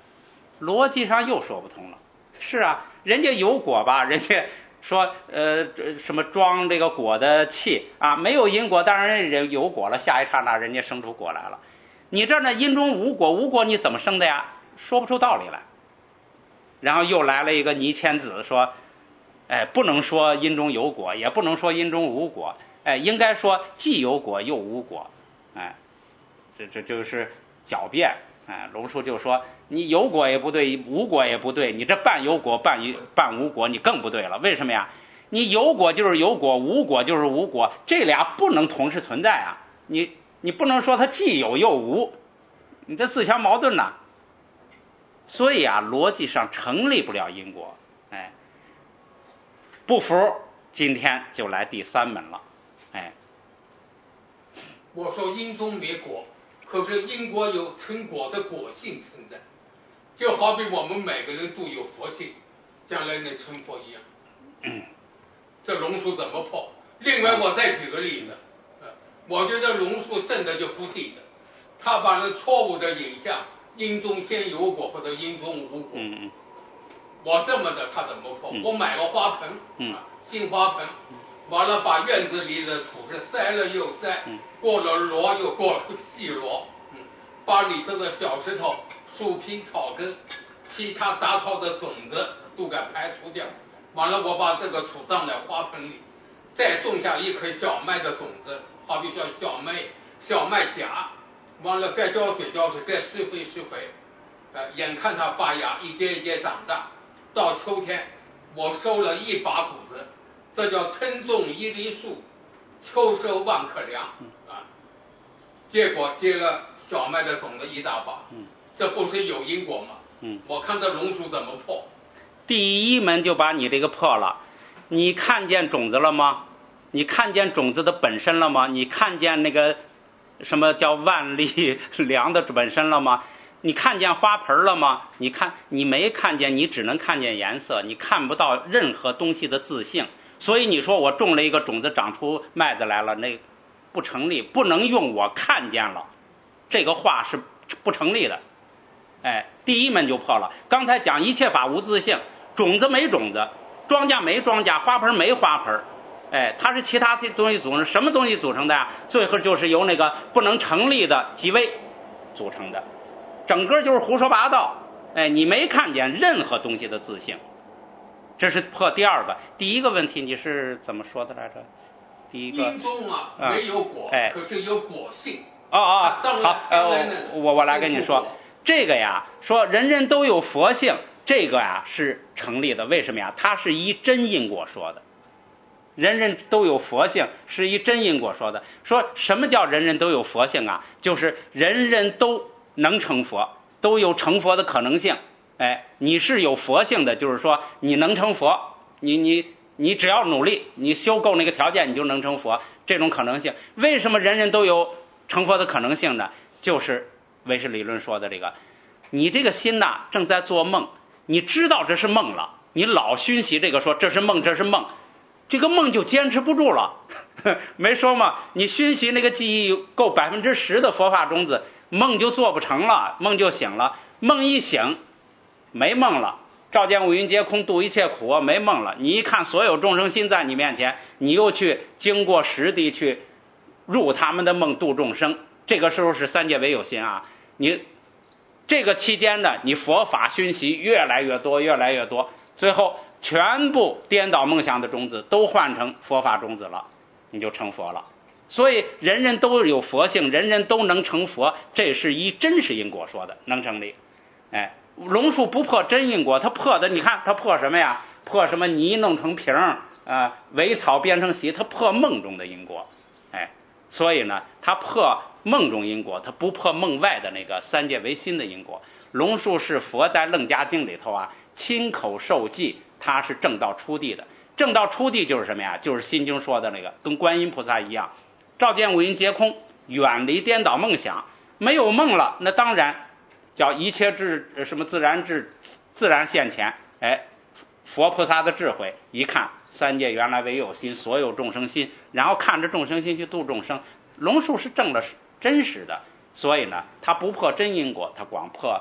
逻辑上又说不通了。是啊，人家有果吧，人家说呃什么装这个果的器啊，没有因果，当然人有果了，下一刹那人家生出果来了。你这呢因中无果，无果你怎么生的呀？说不出道理来。然后又来了一个倪千子说，哎，不能说因中有果，也不能说因中无果，哎，应该说既有果又无果，哎，这这就是狡辩。哎，龙树就说你有果也不对，无果也不对，你这半有果半半无果，你更不对了。为什么呀？你有果就是有果，无果就是无果，这俩不能同时存在啊！你你不能说它既有又无，你这自相矛盾呐。所以啊，逻辑上成立不了因果。哎，不服，今天就来第三门了。哎， 我说因中没果，可是因果有成果的果性存在，就好比我们每个人都有佛性，将来能成佛一样。 嗯， 这龙树怎么破？另外，我再举个例子，呃，我觉得龙树胜的就不对的，他把那错误的影像，因中先有果或者因中无果。 嗯嗯， 我这么的，他怎么破？ 嗯、 我买个花盆， 嗯， 啊，新花盆，完了把院子里的土是塞了又塞， 嗯， 过了箩又过了细箩，嗯，把里头的小石头、树皮、草根、其他杂草的种子都给排除掉。完了，我把这个土葬在花盆里，再种下一颗小麦的种子，好比像小麦、小麦荚，完了该浇水浇水，该施肥施肥，呃，眼看它发芽，一节一节长大，到秋天，我收了一把谷子，这叫春种一梨树，秋收万颗粮啊。结果结了小麦的种子一大把，这不是有因果吗？ 嗯， 我看这龙树怎么破。 第一门就把你这个破了。你看见种子了吗？你看见种子的本身了吗？你看见那个什么叫万粒粮的本身了吗？你看见花盆了吗？你看你没看见，你只能看见颜色，你看不到任何东西的自性。所以你说我种了一个种子长出麦子来了，那不成立，不能用我看见了这个话是不成立的。哎，第一门就破了。刚才讲一切法无自性，种子没种子，庄稼没庄稼，花盆没花盆，哎，它是其他东西组成，什么东西组成的呀？最后就是由那个不能成立的即位组成的，整个就是胡说八道。哎，你没看见任何东西的自性，这是破第二个。第一个问题你是怎么说的来着？第一个因中啊没有果， 哎， 可是有果性。 哦哦，好，呃，我我来跟你说，这个呀，说人人都有佛性，这个呀是成立的。为什么呀？它是依真因果说的。人人都有佛性是依真因果说的。说什么叫人人都有佛性啊？就是人人都能成佛，都有成佛的可能性。哎，你是有佛性的，就是说你能成佛，你你你只要努力，你修够那个条件，你就能成佛，这种可能性。为什么人人都有成佛的可能性呢？就是唯识理论说的这个，你这个心呐正在做梦，你知道这是梦了，你老熏习这个说这是梦，这是梦，这个梦就坚持不住了。没说嘛，你熏习那个记忆够百分之十的佛法种子，梦就做不成了，梦就醒了。梦一醒，没梦了。照见五蕴皆空，度一切苦啊，没梦了。你一看所有众生心在你面前，你又去经过实地去入他们的梦度众生，这个时候是三界唯有心啊。你这个期间呢，你佛法熏习越来越多，越来越多，最后全部颠倒梦想的种子都换成佛法种子了，你就成佛了。所以人人都有佛性，人人都能成佛，这是依真实因果说的，能成立。哎，龙树不破真因果，他破的，你看他破什么呀？破什么泥弄成瓶啊、呃，苇草编成席，他破梦中的因果。哎，所以呢，他破梦中因果，他不破梦外的那个三界唯心的因果。龙树是佛在楞伽经里头啊亲口受记，他是正道出地的。正道出地就是什么呀？就是心经说的那个，跟观音菩萨一样，照见五蕴皆空，远离颠倒梦想，没有梦了，那当然叫一切智什么自然智自然现前。哎，佛菩萨的智慧一看三界原来唯有心，所有众生心，然后看着众生心去度众生。龙树是证了真实的，所以呢他不破真因果，他光破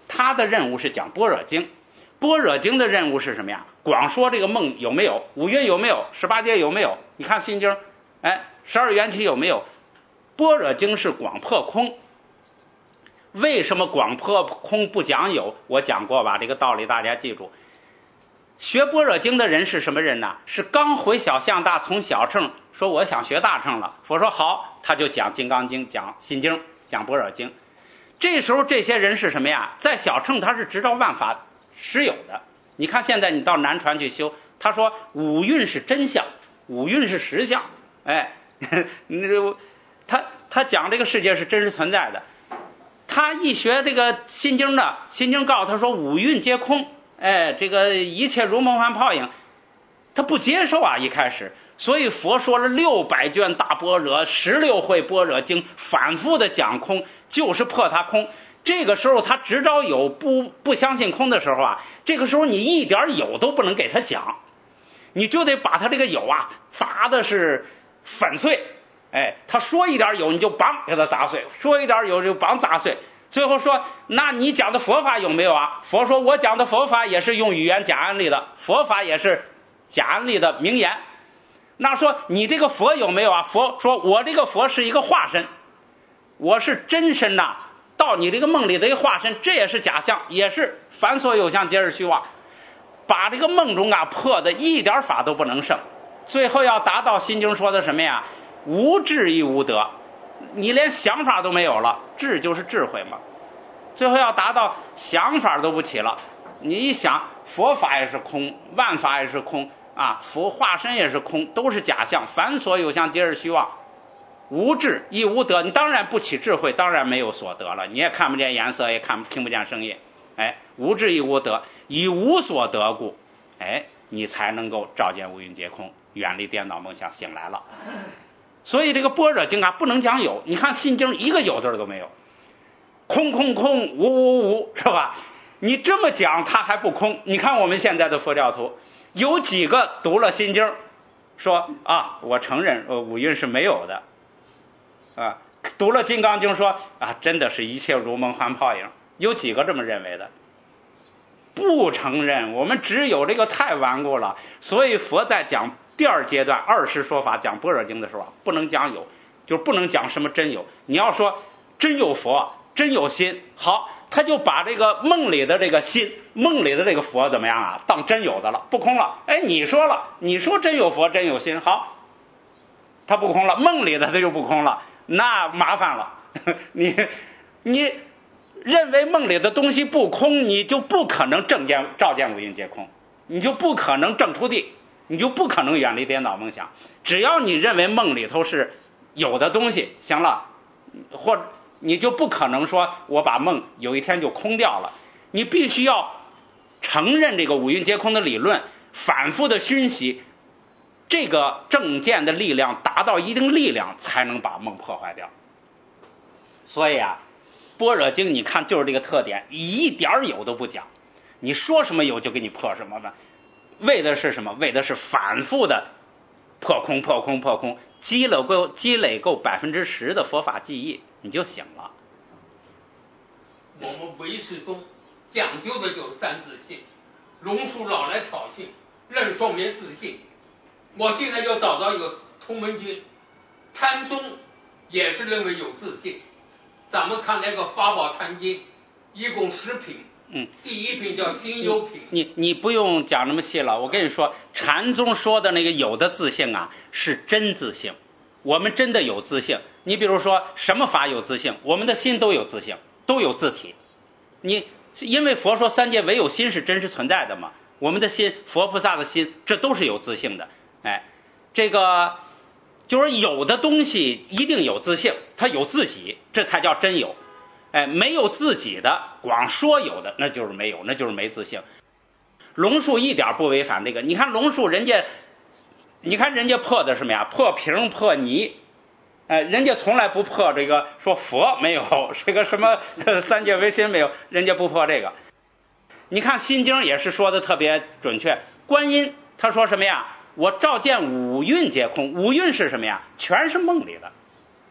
他的任务是讲般若经。般若经的任务是什么呀？光说这个梦有没有，五蕴有没有，十八界有没有？你看心经，哎，十二缘起有没有？般若经是广破空。为什么广破空不讲有？我讲过吧，这个道理大家记住。学般若经的人是什么人呢？是刚回小向大，从小乘说我想学大乘了，佛说好，他就讲金刚经，讲心经，讲般若经。这时候这些人是什么呀？在小乘他是执照万法实有的。你看现在你到南传去修，他说五蕴是真相，五蕴是实相，哎，你这他他讲这个世界是真实存在的。他一学这个心经的，心经告诉他说五蕴皆空，哎，这个一切如梦幻泡影，他不接受啊，一开始。所以佛说了六百卷大般若，十六会般若经，反复的讲空，就是破他空。这个时候他执着有，不不相信空的时候啊，这个时候你一点有都不能给他讲，你就得把他这个有啊砸的是粉碎。哎，他说一点有你就梆给他砸碎，说一点有就梆砸碎。最后说，那你讲的佛法有没有啊？佛说我讲的佛法也是用语言讲案例的，佛法也是讲案例的名言。那说你这个佛有没有啊？佛说我这个佛是一个化身，我是真身呐、啊，到你这个梦里的一个化身，这也是假象，也是凡所有相皆是虚妄，把这个梦中啊破的一点法都不能剩。最后要达到心经说的什么呀？无智亦无得，你连想法都没有了，智就是智慧嘛。最后要达到想法都不起了，你一想佛法也是空，万法也是空啊，佛化身也是空，都是假象，凡所有相皆是虚妄。无智亦无得，你当然不起智慧，当然没有所得了，你也看不见颜色，也看听不见声音。哎，无智亦无得，以无所得故，哎，你才能够照见五蕴皆空，远离颠倒梦想，醒来了。所以这个般若经啊，不能讲有。你看心经一个有字都没有，空空空，无无无，是吧？你这么讲它还不空。你看我们现在的佛教徒，有几个读了心经说啊，我承认呃五蕴是没有的啊，读了金刚经说啊，真的是一切如梦幻泡影，有几个这么认为的？不承认。我们只有这个太顽固了。所以佛在讲第二阶段二十说法讲般若经的时候啊，不能讲有，就是不能讲什么真有。你要说真有佛，真有心，好，他就把这个梦里的这个心，梦里的这个佛怎么样啊，当真有的了，不空了。哎，你说了，你说真有佛，真有心，好，他不空了，梦里的他就不空了，那麻烦了。你你认为梦里的东西不空，你就不可能正见照见五蕴皆空，你就不可能正出地，你就不可能远离颠倒梦想。只要你认为梦里头是有的东西，行了，或你就不可能说我把梦有一天就空掉了。你必须要承认这个五蕴皆空的理论，反复的熏习，这个正见的力量达到一定力量，才能把梦破坏掉。所以啊，般若经你看就是这个特点，一点有都不讲，你说什么有就给你破什么的。为的是什么？为的是反复的破空破空破空，积累够积累够百分之十的佛法记忆，你就醒了。 我们唯识宗讲究的就是三自性，龙树老来挑衅，任说明自信。我现在就找到一个通门经，禅宗也是认为有自信。咱们看那个法宝禅经，一共十品。 嗯， 第一品叫心忧品。 你你不用讲那么细了，我跟你说，禅宗说的那个有的自性啊，是真自性。我们真的有自性。你比如说什么法有自性？我们的心都有自性，都有自体。你因为佛说三界唯有心是真实存在的嘛，我们的心，佛菩萨的心，这都是有自性的。哎，这个就是有的东西一定有自性，它有自己，这才叫真有。哎，没有自己的，光说有的，那就是没有，那就是没自性。龙树一点不违反这个。你看龙树人家，你看人家破的什么呀？破瓶破泥。哎，人家从来不破这个说佛没有，这个什么三界唯心没有，人家不破这个。你看心经也是说的特别准确。观音他说什么呀？我照见五蕴皆空。五蕴是什么呀？全是梦里的。哎，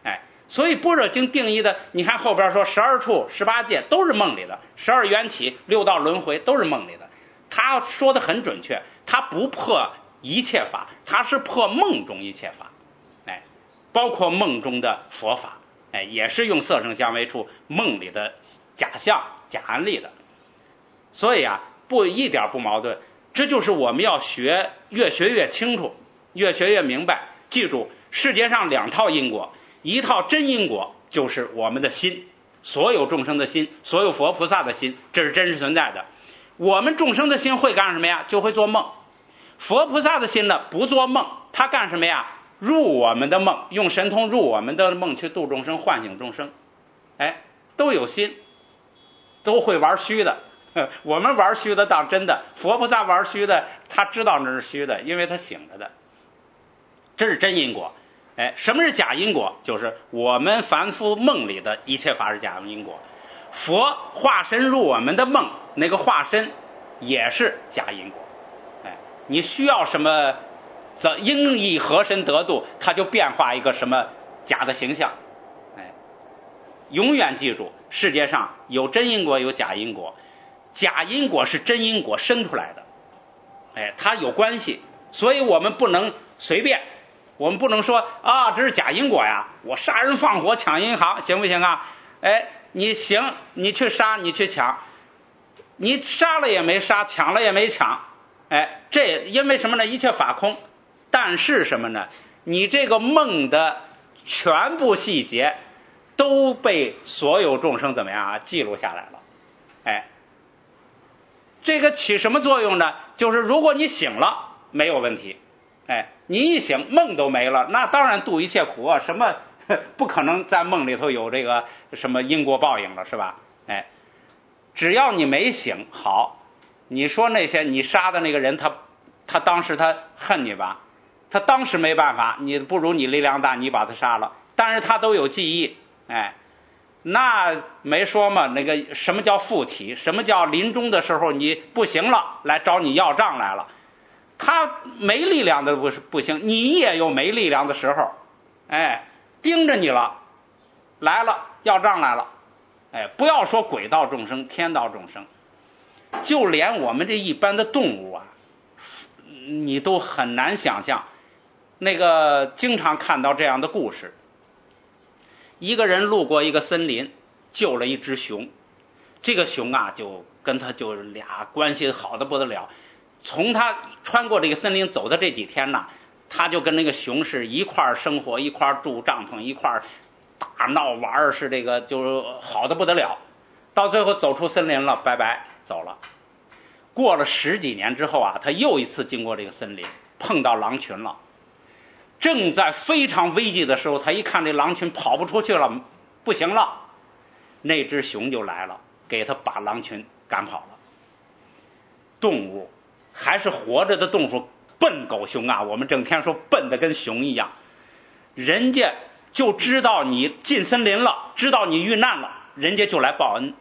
所以般若经定义的，你看后边说十二处、十八界都是梦里的，十二缘起、六道轮回都是梦里的。他说的很准确，他不破一切法，他是破梦中一切法，哎，包括梦中的佛法，哎，也是用色声香味触梦里的假象、假案例的。所以啊，不一点不矛盾，这就是我们要学，越学越清楚，越学越明白。记住，世界上两套因果，一套真因果就是我们的心，所有众生的心，所有佛菩萨的心，这是真实存在的。我们众生的心会干什么呀？就会做梦。佛菩萨的心呢，不做梦，他干什么呀？入我们的梦，用神通入我们的梦去度众生，唤醒众生。哎，都有心，都会玩虚的。我们玩虚的当真的，佛菩萨玩虚的，他知道那是虚的，因为他醒着的。这是真因果。哎，什么是假因果？就是我们凡夫梦里的一切法是假因果。佛化身入我们的梦，那个化身也是假因果。哎，你需要什么，怎因以何身得度，他就变化一个什么假的形象。哎，永远记住，世界上有真因果，有假因果。假因果是真因果生出来的，哎，它有关系，所以我们不能随便，我们不能说啊，这是假因果呀，我杀人放火抢银行行不行啊？哎，你行，你去杀，你去抢，你杀了也没杀，抢了也没抢，哎，这因为什么呢？一切法空。但是什么呢？你这个梦的全部细节都被所有众生怎么样啊？记录下来了，哎。这个起什么作用呢？就是如果你醒了没有问题，哎，你一醒梦都没了，那当然度一切苦啊，什么不可能在梦里头有这个什么因果报应了，是吧？哎，只要你没醒好，你说那些你杀的那个人，他他当时他恨你吧，他当时没办法，你不如你力量大，你把他杀了，但是他都有记忆，哎。那没说嘛，那个什么叫附体，什么叫临终的时候你不行了，来找你要账来了。他没力量的不是不行，你也有没力量的时候，哎，盯着你了，来了要账来了，哎，不要说鬼道众生、天道众生，就连我们这一般的动物啊，你都很难想象。那个经常看到这样的故事。一个人路过一个森林，救了一只熊，这个熊啊就跟他就俩关系好的不得了。从他穿过这个森林走的这几天呢，他就跟那个熊是一块儿生活，一块儿住帐篷，一块儿打闹玩，是这个就好的不得了。到最后走出森林了，拜拜走了。过了十几年之后啊，他又一次经过这个森林，碰到狼群了。正在非常危急的时候，他一看这狼群跑不出去了，不行了，那只熊就来了，给他把狼群赶跑了。动物还是活着的动物，笨狗熊啊，我们整天说笨的跟熊一样，人家就知道你进森林了，知道你遇难了，人家就来报恩。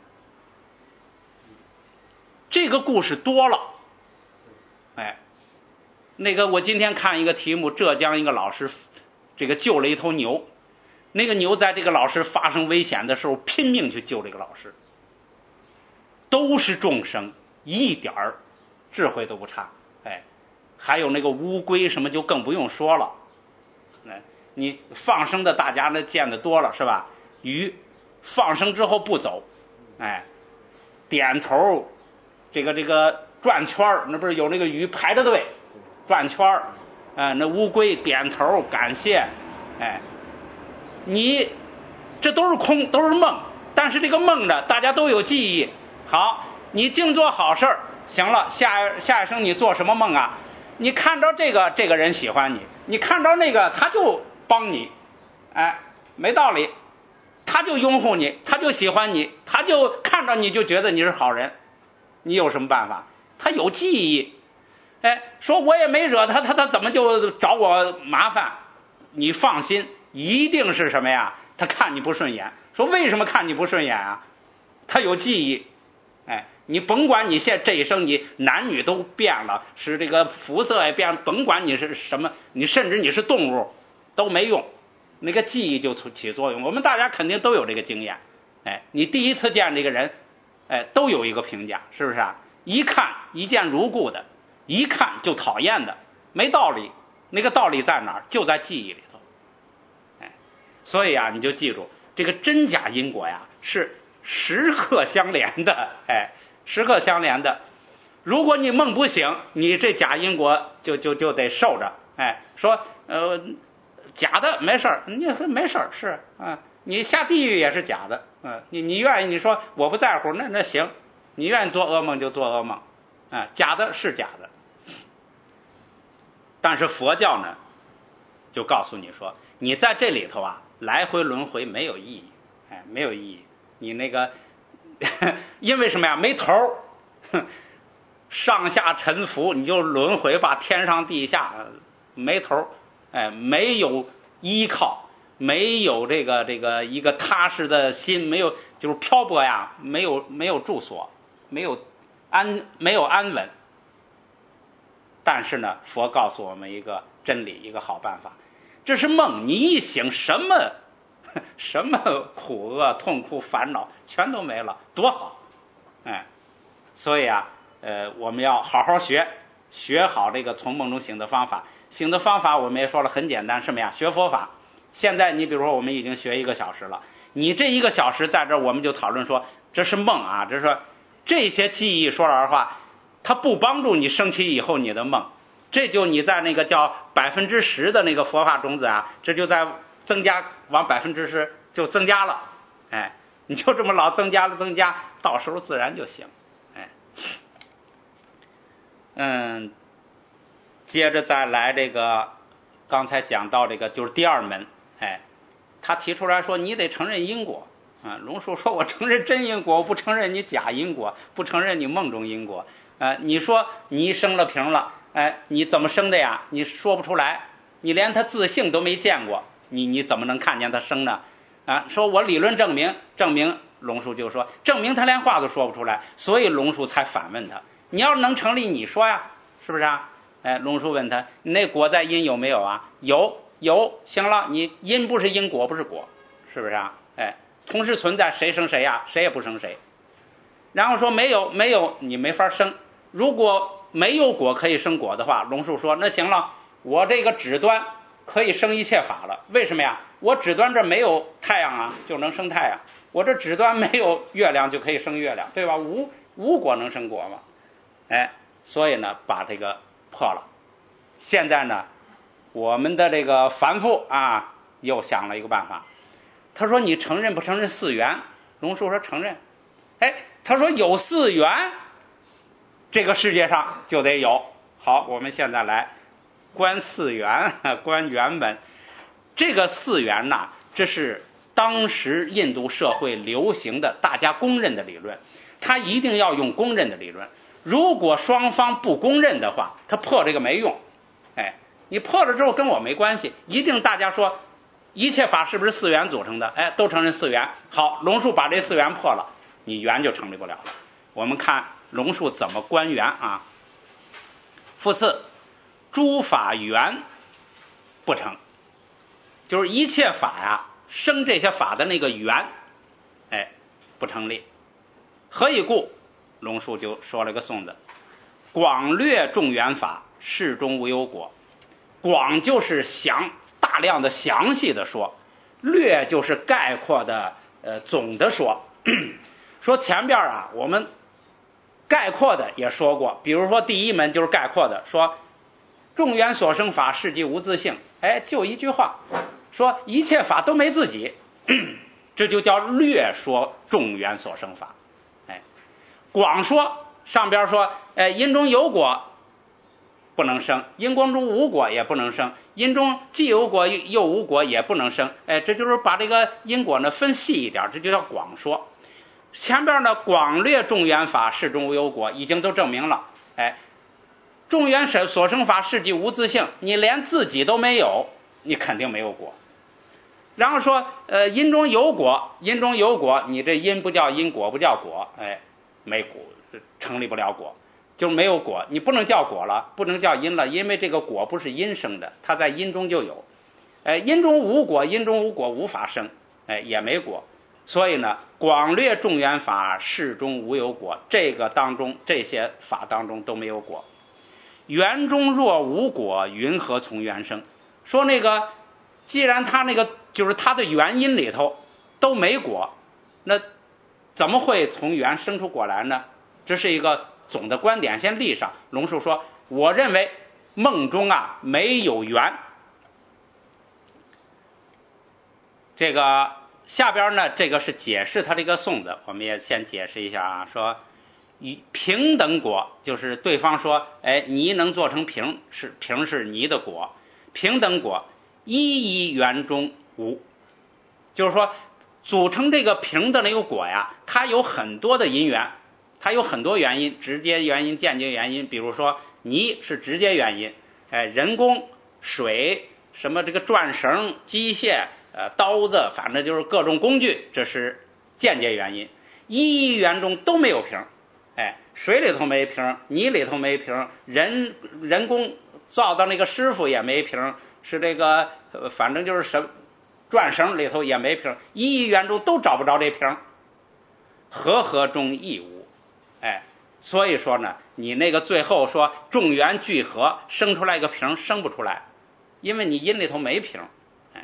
这个故事多了，哎，那个我今天看一个题目，浙江一个老师这个救了一头牛，那个牛在这个老师发生危险的时候拼命去救这个老师，都是众生，一点儿智慧都不差。哎，还有那个乌龟什么就更不用说了，哎，你放生的大家呢见得多了是吧？鱼放生之后不走，哎，点头，这个这个转圈，那不是有那个鱼排着队转圈儿，哎，那乌龟点头感谢，哎，你这都是空，都是梦，但是这个梦呢，大家都有记忆。好，你净做好事儿，行了，下下一生你做什么梦啊？你看着这个这个人喜欢你，你看着那个他就帮你，哎，没道理，他就拥护你，他就喜欢你，他就看着你就觉得你是好人，你有什么办法？他有记忆。哎，说我也没惹他，他他怎么就找我麻烦？你放心，一定是什么呀？他看你不顺眼。说为什么看你不顺眼啊？他有记忆。哎，你甭管你现这一生你男女都变了，是这个肤色也变，甭管你是什么，你甚至你是动物都没用。 那个记忆就起作用。我们大家肯定都有这个经验，哎，你第一次见这个人，哎，都有一个评价，是不是啊？一看一见如故的，一看就讨厌的，没道理。那个道理在哪儿？就在记忆里头。哎，所以啊，你就记住，这个真假因果呀，是时刻相连的，哎，时刻相连的。如果你梦不醒，你这假因果就就就得受着。哎，说呃假的没事儿，你说没事儿是啊，你下地狱也是假的，嗯、呃，你你愿意你说我不在乎，那那行，你愿意做噩梦就做噩梦，啊、呃，假的是假的。但是佛教呢，就告诉你说，你在这里头啊，来回轮回没有意义，哎，没有意义。你那个，因为什么呀？没头儿。上下沉浮，你就轮回吧，天上地下没头，哎，没有依靠，没有这个这个一个踏实的心，没有就是漂泊呀，没有没有住所，没有安没有安稳。但是呢，佛告诉我们一个真理，一个好办法，这是梦，你一醒，什么什么苦厄、痛苦、烦恼全都没了，多好，哎，所以啊。呃，我们要好好学，学好这个从梦中醒的方法。醒的方法我们也说了很简单，什么呀？学佛法。现在你比如说我们已经学一个小时了，你这一个小时在这儿我们就讨论说这是梦啊，这是说这些记忆，说老实话，它不帮助你升起以后你的梦，这就你在那个叫百分之十的那个佛法种子啊，这就在增加，往百分之十就增加了，哎，你就这么老增加了增加，到时候自然就行。嗯，接着再来这个，刚才讲到这个就是第二门，哎，他提出来说你得承认因果啊。龙树说我承认真因果，我不承认你假因果，不承认你梦中因果。呃，你说你生了平了，哎，你怎么生的呀？你说不出来，你连他自性都没见过，你你怎么能看见他生呢？啊，说我理论证明，证明龙树就说证明他连话都说不出来，所以龙树才反问他。你要是能成立，你说呀，是不是啊？哎，龙树问他，你那果在因有没有啊？有，有，行了，你因不是因，果不是果，是不是啊？哎，同时存在，谁生谁呀？谁也不生谁。然后说没有，没有，你没法生。如果没有果可以生果的话，龙树说，那行了，我这个指端可以生一切法了。为什么呀？我指端这没有太阳啊，就能生太阳；我这指端没有月亮，就可以生月亮，对吧？无无果能生果嘛。哎，所以呢，把这个破了。现在呢，我们的这个凡夫啊，又想了一个办法。他说：“你承认不承认四缘？”龙树说：“承认。”哎，他说：“有四缘，这个世界上就得有。”好，我们现在来观四缘，观缘本。这个四缘呐，这是当时印度社会流行的、大家公认的理论。他一定要用公认的理论。如果双方不公认的话，他破这个没用。哎，你破了之后跟我没关系，一定大家说一切法是不是四缘组成的？哎，都承认四缘。好，龙树把这四缘破了，你缘就成立不了了。我们看龙树怎么观缘啊？复次，诸法缘不成，就是一切法呀，生这些法的那个缘，哎，不成立。何以故？龙树就说了个颂子：广略众缘法，世中无有果。广就是详大量的详细的说，略就是概括的呃总的说。说前边啊，我们概括的也说过，比如说第一门就是概括的，说众缘所生法，世即无自性。哎，就一句话，说一切法都没自己，这就叫略说众缘所生法。哎，广说上边说，哎，因中有果不能生，因光中无果也不能生，因中既有果又无果也不能生。哎，这就是把这个因果呢分细一点，这就叫广说。前边呢广略众缘法，世中无有果，已经都证明了。哎，众缘所生法，世即无自性，你连自己都没有，你肯定没有果。然后说，呃，因中有果，因中有果，你这因不叫因，果不叫果，哎，没果，成立不了果，就没有果，你不能叫果了，不能叫因了，因为这个果不是因生的，它在因中就有。 哎，因中无果，因中无果无法生，哎，也没果。所以呢，广略众缘法，事中无有果。这个当中，这些法当中都没有果。缘中若无果，云何从缘生？说那个，既然他那个就是他的原因里头都没果，那怎么会从缘生出果来呢？这是一个总的观点，先立上。龙树说，我认为梦中啊没有缘。这个下边呢，这个是解释他这个颂的，我们也先解释一下啊。说与平等果，就是对方说，哎，泥能做成瓶，是瓶是泥的果，平等果一一缘中无，就是说组成这个瓶的那个果呀，它有很多的因缘，它有很多原因，直接原因、间接原因。比如说泥是直接原因，哎，人工、水、什么这个转绳、机械、呃刀子，反正就是各种工具，这是间接原因。一一缘中都没有瓶，哎，水里头没瓶，泥里头没瓶，人人工造的那个师傅也没瓶，是这个、呃、反正就是什转绳里头也没瓶，一一缘中都找不着这瓶，和合中亦无。哎，所以说呢，你那个最后说众缘聚合生出来一个瓶，生不出来，因为你因里头没瓶。哎，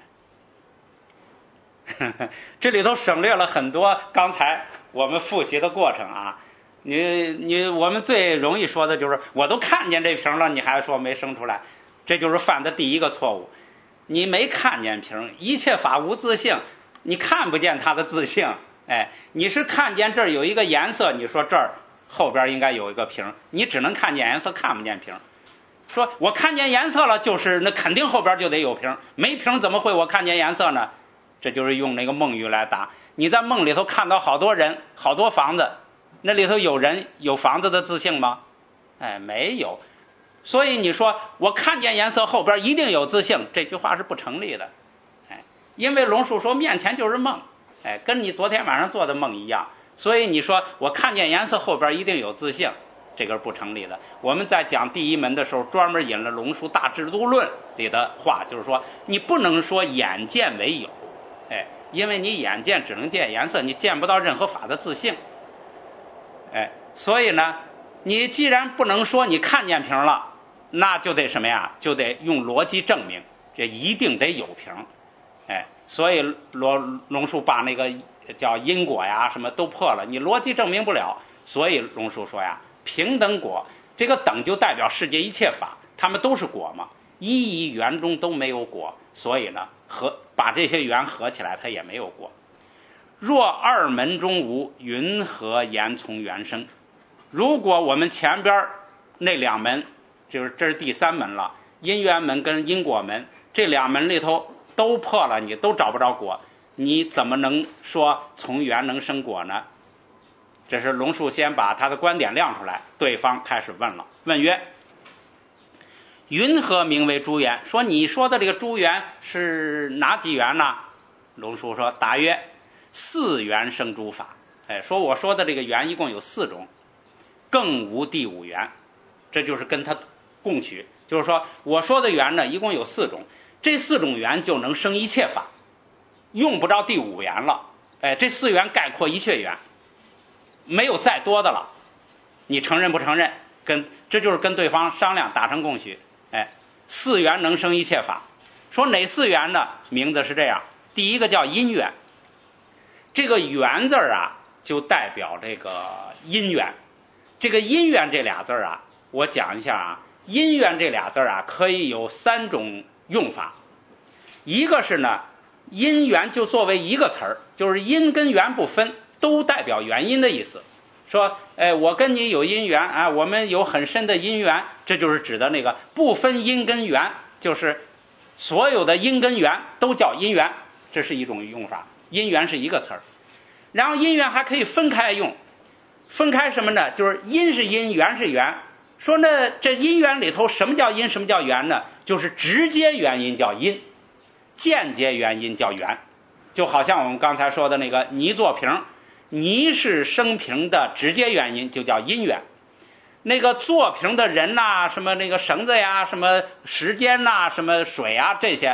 这里头省略了很多刚才我们复习的过程啊。你你我们最容易说的就是我都看见这瓶了，你还说没生出来，这就是犯的第一个错误。你没看见瓶，一切法无自性，你看不见它的自性。哎，你是看见这儿有一个颜色，你说这儿后边应该有一个瓶，你只能看见颜色，看不见瓶。说我看见颜色了，就是那肯定后边就得有瓶，没瓶怎么会我看见颜色呢？这就是用那个梦语来答。你在梦里头看到好多人，好多房子，那里头有人有房子的自性吗？哎，没有。所以你说我看见颜色后边一定有自性，这句话是不成立的。哎，因为龙树说面前就是梦，哎，跟你昨天晚上做的梦一样。所以你说我看见颜色后边一定有自性，这个是不成立的。我们在讲第一门的时候专门引了龙树大制度论里的话，就是说你不能说眼见为有，哎，因为你眼见只能见颜色，你见不到任何法的自性。哎，所以呢，你既然不能说你看见瓶了，那就得什么呀？就得用逻辑证明，这一定得有瓶。哎，所以龙龙树把那个叫因果呀什么都破了，你逻辑证明不了。所以龙树说呀，平等果，这个等就代表世界一切法，它们都是果嘛，一一缘中都没有果，所以呢，合把这些缘合起来，它也没有果。若二门中无，云何言从缘生？如果我们前边那两门，就是这是第三门了，因缘门跟因果门，这两门里头都破了，你都找不着果，你怎么能说从缘能生果呢？这是龙树先把他的观点亮出来，对方开始问了，问曰：云何名为诸缘？说你说的这个诸缘是哪几缘呢？龙树说：答曰：四缘生诸法。哎，说我说的这个缘一共有四种，更无第五缘。这就是跟他共取，就是说我说的缘呢一共有四种，这四种缘就能生一切法，用不着第五缘了。哎，这四缘概括一切缘，没有再多的了，你承认不承认？跟这就是跟对方商量，达成共许。哎，四缘能生一切法。说哪四缘呢？名字是这样，第一个叫因缘，这个缘字啊就代表这个因缘。这个因缘这俩字啊，我讲一下啊，因缘这俩字啊可以有三种用法。一个是呢，因缘就作为一个词儿，就是因跟缘不分，都代表原因的意思。说哎，我跟你有因缘啊，我们有很深的因缘，这就是指的那个不分因跟缘，就是所有的因跟缘都叫因缘，这是一种用法。因缘是一个词儿，然后因缘还可以分开用，分开什么呢？就是因是因，缘是缘。说呢，这因缘里头什么叫因，什么叫缘呢？就是直接原因叫因，间接原因叫缘。就好像我们刚才说的那个泥做瓶，泥是生瓶的直接原因，就叫因缘。那个做瓶的人呐、啊，什么那个绳子呀，什么时间呐、啊，什么水啊，这些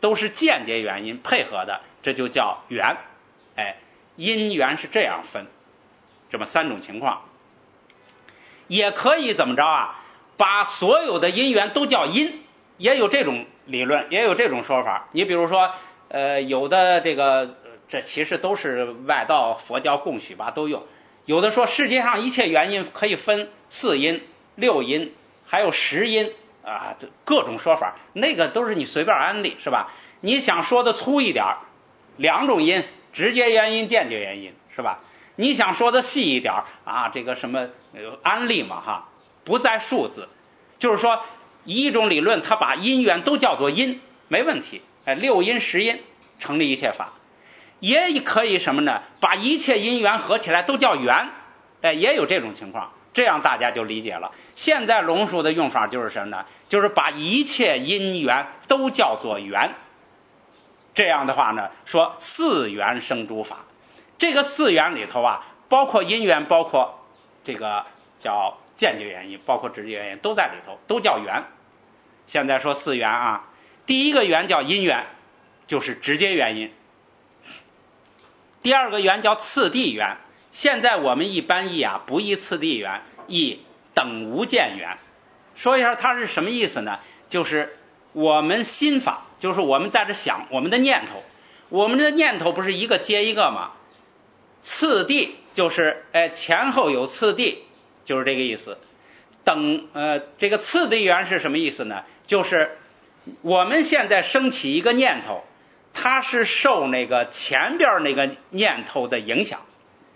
都是间接元音配合的，这就叫元。哎，因缘是这样分，这么三种情况。也可以怎么着啊？把所有的因缘都叫因，也有这种理论，也有这种说法。你比如说，呃，有的这个，这其实都是外道佛教共许吧，都有。有的说世界上一切元音可以分四因、六因，还有十因啊，各种说法，那个都是你随便安利，是吧？你想说的粗一点，两种因，直接元音、间接元音，是吧？你想说的细一点啊，这个什么呃安利嘛哈，不在数字，就是说一种理论，它把因缘都叫做因，没问题。哎，六因十因成立一切法，也可以什么呢？把一切因缘合起来都叫缘，哎，也有这种情况，这样大家就理解了。现在龙树的用法就是什么呢？就是把一切因缘都叫做缘。这样的话呢，说四缘生诸法。这个四缘里头啊，包括因缘，包括这个叫间接原因，包括直接原因，都在里头，都叫缘。现在说四缘啊，第一个缘叫因缘，就是直接原因。第二个缘叫次第缘，现在我们一般译啊，不译次第缘，译等无间缘。说一下它是什么意思呢？就是我们心法，就是我们在这想我们的念头，我们的念头不是一个接一个吗？次第就是哎前后有次第，就是这个意思。等呃这个次第缘是什么意思呢？就是我们现在升起一个念头，它是受那个前边那个念头的影响，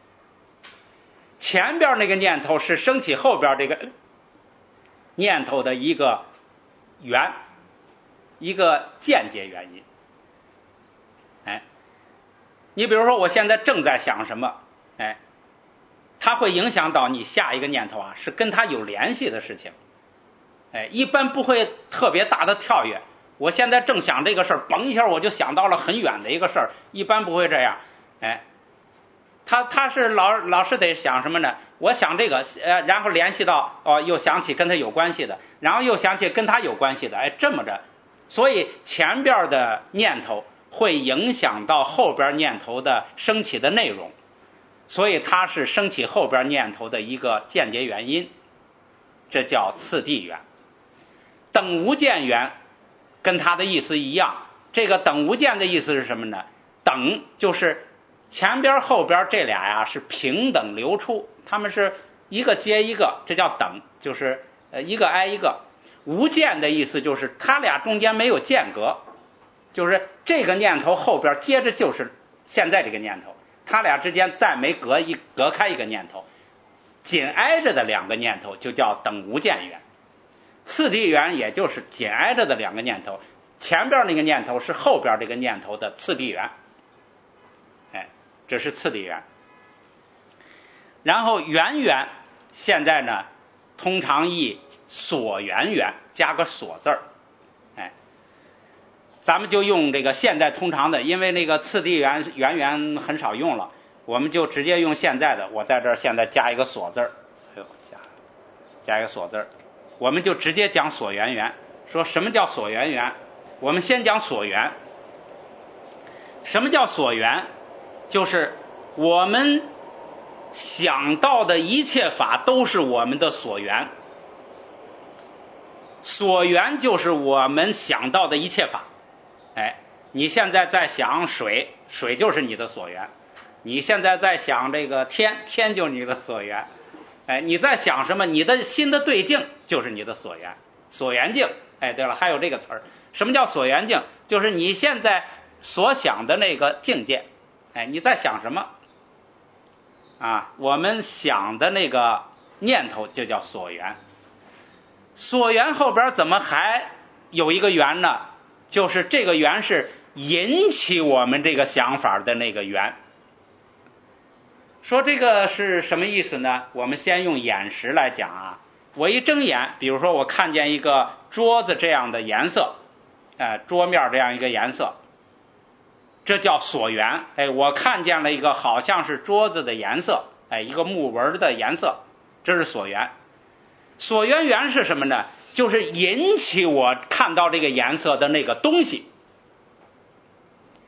前边那个念头是升起后边这个念头的一个缘，一个间接原因。哎，你比如说我现在正在想什么，哎，它会影响到你下一个念头啊，是跟它有联系的事情。哎，一般不会特别大的跳跃。我现在正想这个事儿，嘣一下我就想到了很远的一个事儿，一般不会这样。哎，他他是老老是得想什么呢？我想这个，呃，然后联系到哦，又想起跟他有关系的，然后又想起跟他有关系的，哎，这么着。所以前边的念头会影响到后边念头的升起的内容，所以它是升起后边念头的一个间接原因，这叫次第缘。等无间缘跟它的意思一样，这个等无间的意思是什么呢？等就是前边后边这俩呀是平等流出，他们是一个接一个，这叫等，就是呃一个挨一个。无间的意思就是它俩中间没有间隔，就是这个念头后边接着就是现在这个念头，它俩之间再没隔一隔开一个念头，紧挨着的两个念头就叫等无间缘。次第缘也就是紧挨着的两个念头，前边那个念头是后边这个念头的次第缘，哎，这是次第缘。然后缘缘现在呢通常译所缘缘，加个所字儿，哎，咱们就用这个现在通常的，因为那个次第缘缘缘很少用了，我们就直接用现在的。我在这儿现在加一个所字儿，哎呦，加加一个所字儿，我们就直接讲所缘缘。说什么叫所缘缘？我们先讲所缘。什么叫所缘？就是我们想到的一切法都是我们的所缘。所缘就是我们想到的一切法。哎，你现在在想水，水就是你的所缘。你现在在想这个天，天就是你的所缘。哎，你在想什么？你的心的对境就是你的所缘，所缘境。哎，对了，还有这个词儿，什么叫所缘境？就是你现在所想的那个境界。哎，你在想什么？啊，我们想的那个念头就叫所缘。所缘后边怎么还有一个缘呢？就是这个缘是引起我们这个想法的那个缘。说这个是什么意思呢？我们先用眼识来讲啊。我一睁眼，比如说我看见一个桌子这样的颜色，呃，桌面这样一个颜色，这叫所缘。哎，我看见了一个好像是桌子的颜色，哎，一个木纹的颜色，这是所缘。所缘缘是什么呢？就是引起我看到这个颜色的那个东西。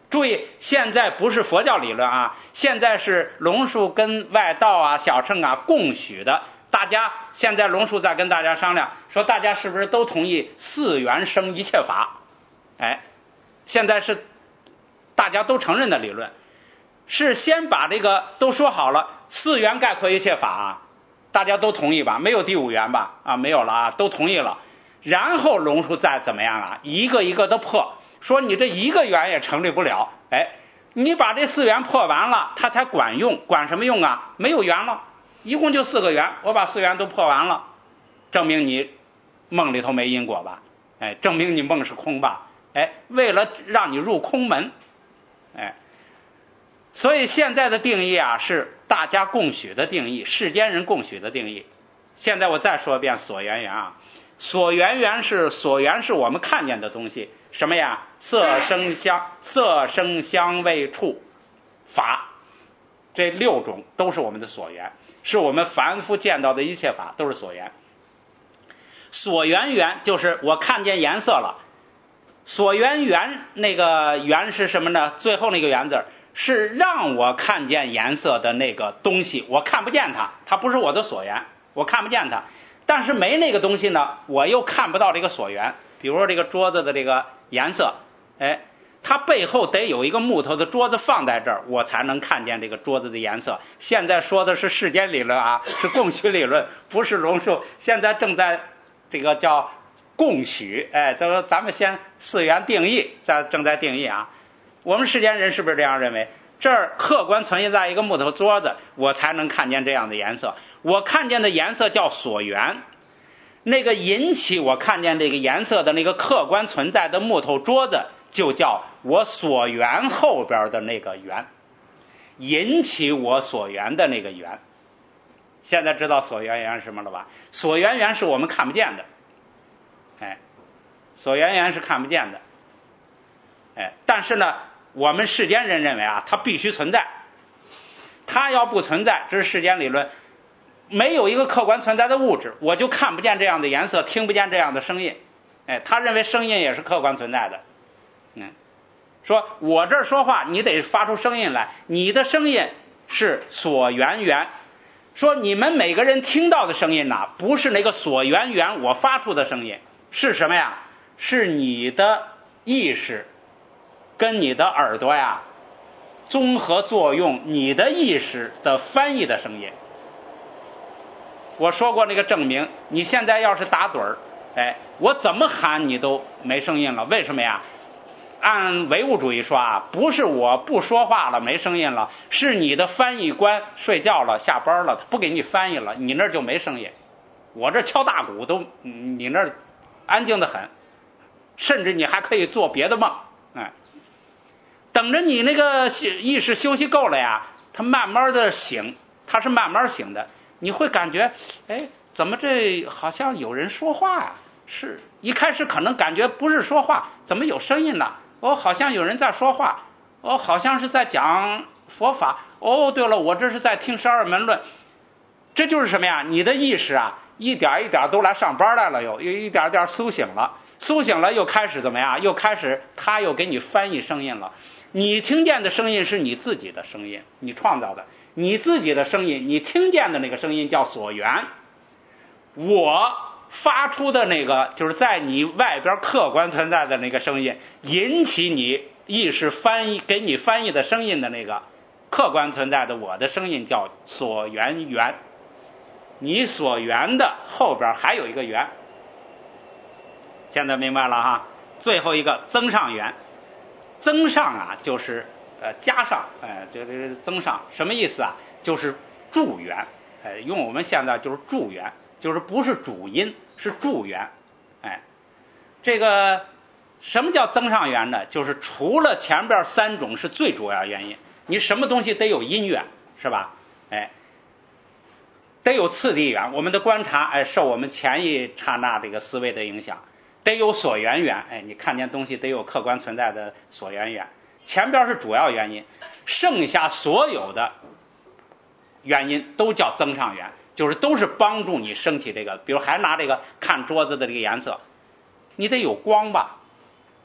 注意，现在不是佛教理论啊，现在是龙树跟外道啊、小乘啊共许的。大家现在龙树在跟大家商量，说大家是不是都同意四缘生一切法？哎，现在是大家都承认的理论，是先把这个都说好了，四缘概括一切法啊，大家都同意吧？没有第五缘吧？啊，没有了啊，都同意了。然后龙树再怎么样啊，一个一个的破，说你这一个缘也成立不了。哎，你把这四缘破完了，它才管用。管什么用啊？没有缘了，一共就四个缘，我把四缘都破完了，证明你梦里头没因果吧？哎，证明你梦是空吧？哎，为了让你入空门，哎，所以现在的定义啊是大家共许的定义，世间人共许的定义。现在我再说一遍所缘缘啊，所缘缘是所缘是我们看见的东西，什么呀？色声香色声香味触法，这六种都是我们的所缘，是我们凡夫见到的一切法都是所缘。所缘缘就是我看见颜色了，所缘缘那个缘是什么呢？最后那个缘字是让我看见颜色的那个东西，我看不见它，它不是我的所缘，我看不见它。但是没那个东西呢，我又看不到这个所缘。比如说这个桌子的这个颜色，哎，它背后得有一个木头的桌子放在这儿，我才能看见这个桌子的颜色。现在说的是世间理论啊，是共许理论，不是龙树。现在正在这个叫共许，哎，咱说咱们先四缘定义，在正在定义啊。我们世间人是不是这样认为？这儿客观存在一个木头桌子，我才能看见这样的颜色。我看见的颜色叫所缘，那个引起我看见这个颜色的那个客观存在的木头桌子，就叫我所缘后边的那个缘，引起我所缘的那个缘。现在知道所缘缘是什么了吧？所缘缘是我们看不见的，哎，所缘缘是看不见的，哎，但是呢，我们世间人认为啊，它必须存在，它要不存在，这是世间理论，没有一个客观存在的物质，我就看不见这样的颜色，听不见这样的声音。哎，他认为声音也是客观存在的。嗯，说我这儿说话，你得发出声音来，你的声音是所缘缘。说你们每个人听到的声音呢，不是那个所缘缘我发出的声音，是什么呀？是你的意识跟你的耳朵呀综合作用，你的意识的翻译的声音。我说过那个证明，你现在要是打盹儿，哎，我怎么喊你都没声音了，为什么呀？按唯物主义说啊，不是我不说话了没声音了，是你的翻译官睡觉了下班了，他不给你翻译了，你那儿就没声音。我这敲大鼓都你那儿安静的很，甚至你还可以做别的梦。哎，等着你那个意识休息够了呀，他慢慢的醒，他是慢慢醒的，你会感觉，哎，怎么这好像有人说话啊？是一开始可能感觉不是说话，怎么有声音了？哦，好像有人在说话，哦，好像是在讲佛法。哦，对了，我这是在听十二门论。这就是什么呀？你的意识啊，一点一点都来上班来了，又又一点点苏醒了，苏醒了又开始怎么样？又开始他又给你翻译声音了。你听见的声音是你自己的声音，你创造的，你自己的声音，你听见的那个声音叫所缘。我发出的那个就是在你外边客观存在的那个声音，引起你意识翻译给你翻译的声音的那个客观存在的我的声音叫所缘缘。你所缘的后边还有一个缘，现在明白了哈。最后一个增上缘，增上啊就是呃加上，哎、呃，这这增上什么意思啊？就是助缘，哎、呃，用我们现在就是助缘。就是不是主因，是助缘。哎，这个什么叫增上缘呢？就是除了前边三种是最主要原因，你什么东西得有因缘，是吧？哎，得有次第缘。我们的观察，哎，受我们前一刹那这个思维的影响，得有所缘缘。哎，你看见东西得有客观存在的所缘缘。前边是主要原因，剩下所有的原因都叫增上缘。就是都是帮助你升起这个，比如还拿这个看桌子的这个颜色，你得有光吧，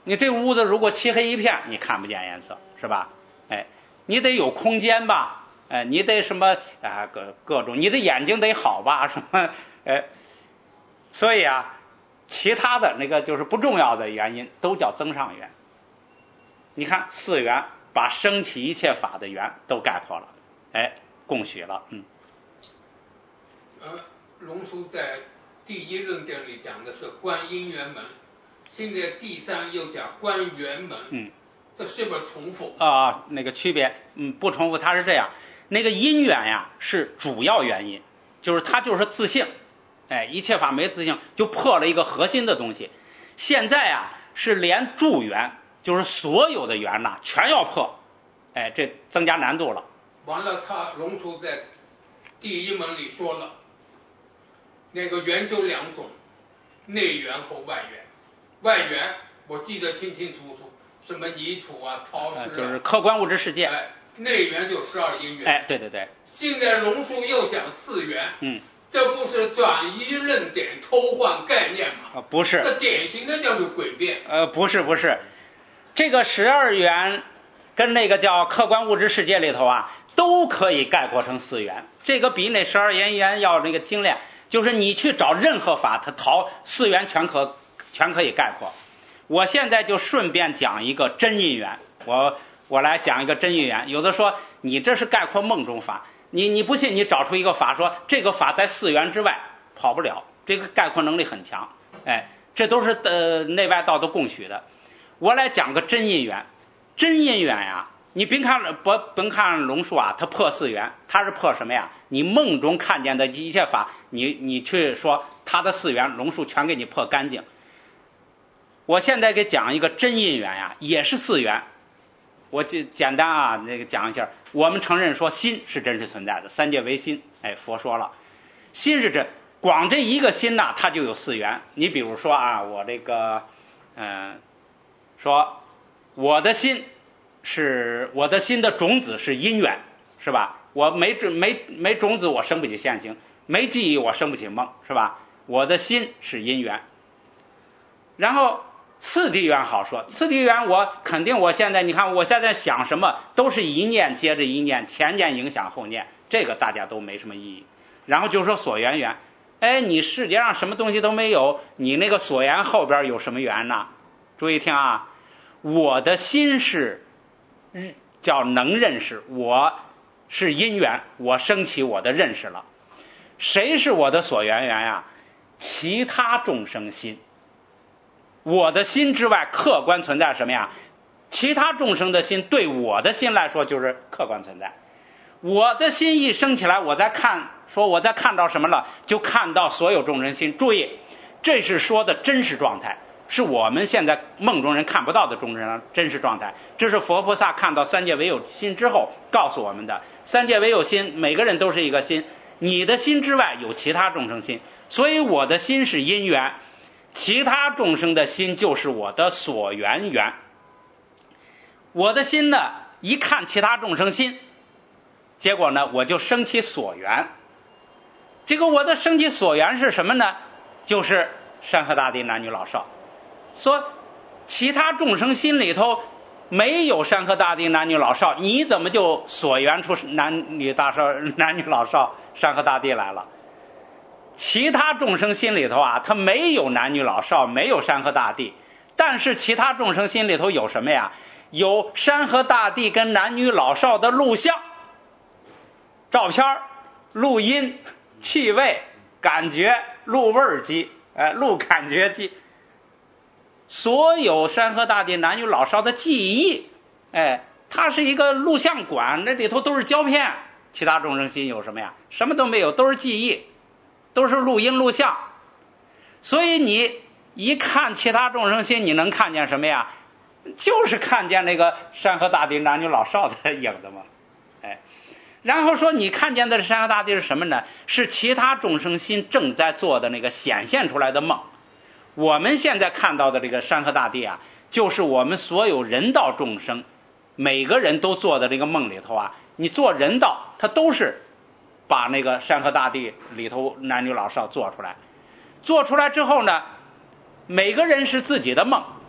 你这屋子如果漆黑一片，你看不见颜色，是吧？哎，你得有空间吧？哎，你得什么啊？各各种，你的眼睛得好吧？什么？哎，所以啊，其他的那个就是不重要的原因，都叫增上缘。你看四缘把生起一切法的缘都概括了，哎，共许了。嗯。 呃，龙叔在第一论点里讲的是观因缘门，现在第三又讲观缘门， 嗯， 这是不是重复？ 啊，那个区别，嗯，不重复。它是这样，那个因缘呀是主要原因，就是它就是自性，哎，一切法没自性，就破了一个核心的东西。现在啊是连助缘，就是所有的缘呐全要破，哎，这增加难度了。 完了，他龙叔在第一门里说了，那个缘就两种，内缘和外缘。外缘我记得清清楚楚，什么泥土啊、陶石啊、 呃，就是客观物质世界。 哎，内缘就十二因缘。 哎，对对对。 现在龙叔又讲四缘， 嗯， 这不是转移论点、偷换概念吗？ 啊，不是。 这典型的就是诡辩。 呃，不是不是，这个十二缘跟那个叫客观物质世界里头啊，都可以概括成四缘。这个比那十二因缘要那个精炼，就是你去找任何法，它逃四缘全可全可以概括。我现在就顺便讲一个真因缘，我我来讲一个真因缘。有的说你这是概括梦中法，你你不信，你找出一个法说这个法在四缘之外跑不了，这个概括能力很强。哎，这都是呃内外道都共许的。我来讲个真因缘，真因缘呀，你别看不甭看龙树啊，他破四缘，他是破什么呀？你梦中看见的一切法，你你去说他的四缘，龙树全给你破干净。我现在给讲一个真因缘呀，也是四缘。我就简单啊，那个讲一下。我们承认说心是真实存在的，三界唯心。哎，佛说了，心是真，光这一个心呐，它就有四缘。你比如说啊，我这个，嗯、呃，说我的心是我的心的种子是因缘，是吧？我没没没种子，我生不起现行；没记忆，我生不起梦，是吧？我的心是因缘。然后次第缘好说，次第缘我肯定我现在你看我现在想什么都是一念接着一念，前念影响后念，这个大家都没什么意义。然后就说所缘缘，哎，你世界上什么东西都没有，你那个所缘后边有什么缘呢？注意听啊，我的心是叫能认识，我是因缘，我升起我的认识了。谁是我的所缘缘呀？其他众生心。我的心之外客观存在什么呀？其他众生的心对我的心来说就是客观存在。我的心一升起来，我在看说我在看到什么了，就看到所有众生心。注意，这是说的真实状态，是我们现在梦中人看不到的众生真实状态。这是佛菩萨看到三界唯有心之后告诉我们的。三界唯有心，每个人都是一个心，你的心之外有其他众生心，所以我的心是因缘，其他众生的心就是我的所缘缘。我的心呢，一看其他众生心，结果呢，我就生起所缘。这个我的生起所缘是什么呢？就是山河大地男女老少。说其他众生心里头没有山河大地男女老少，你怎么就所缘出男女大少男女老少山河大地来了？其他众生心里头啊，他没有男女老少，没有山河大地，但是其他众生心里头有什么呀？有山河大地跟男女老少的录像、照片、录音、气味、感觉、录味儿机，哎，录感觉机，所有山河大地男女老少的记忆，哎，它是一个录像馆，那里头都是胶片。其他众生心有什么呀？什么都没有，都是记忆，都是录音录像。所以你一看其他众生心，你能看见什么呀？就是看见那个山河大地男女老少的影子嘛。哎，然后说你看见的山河大地是什么呢？是其他众生心正在做的那个显现出来的梦。我们现在看到的这个山河大地啊，就是我们所有人道众生每个人都做的这个梦里头啊，你做人道他都是把那个山河大地里头男女老少做出来。做出来之后呢，每个人是自己的梦，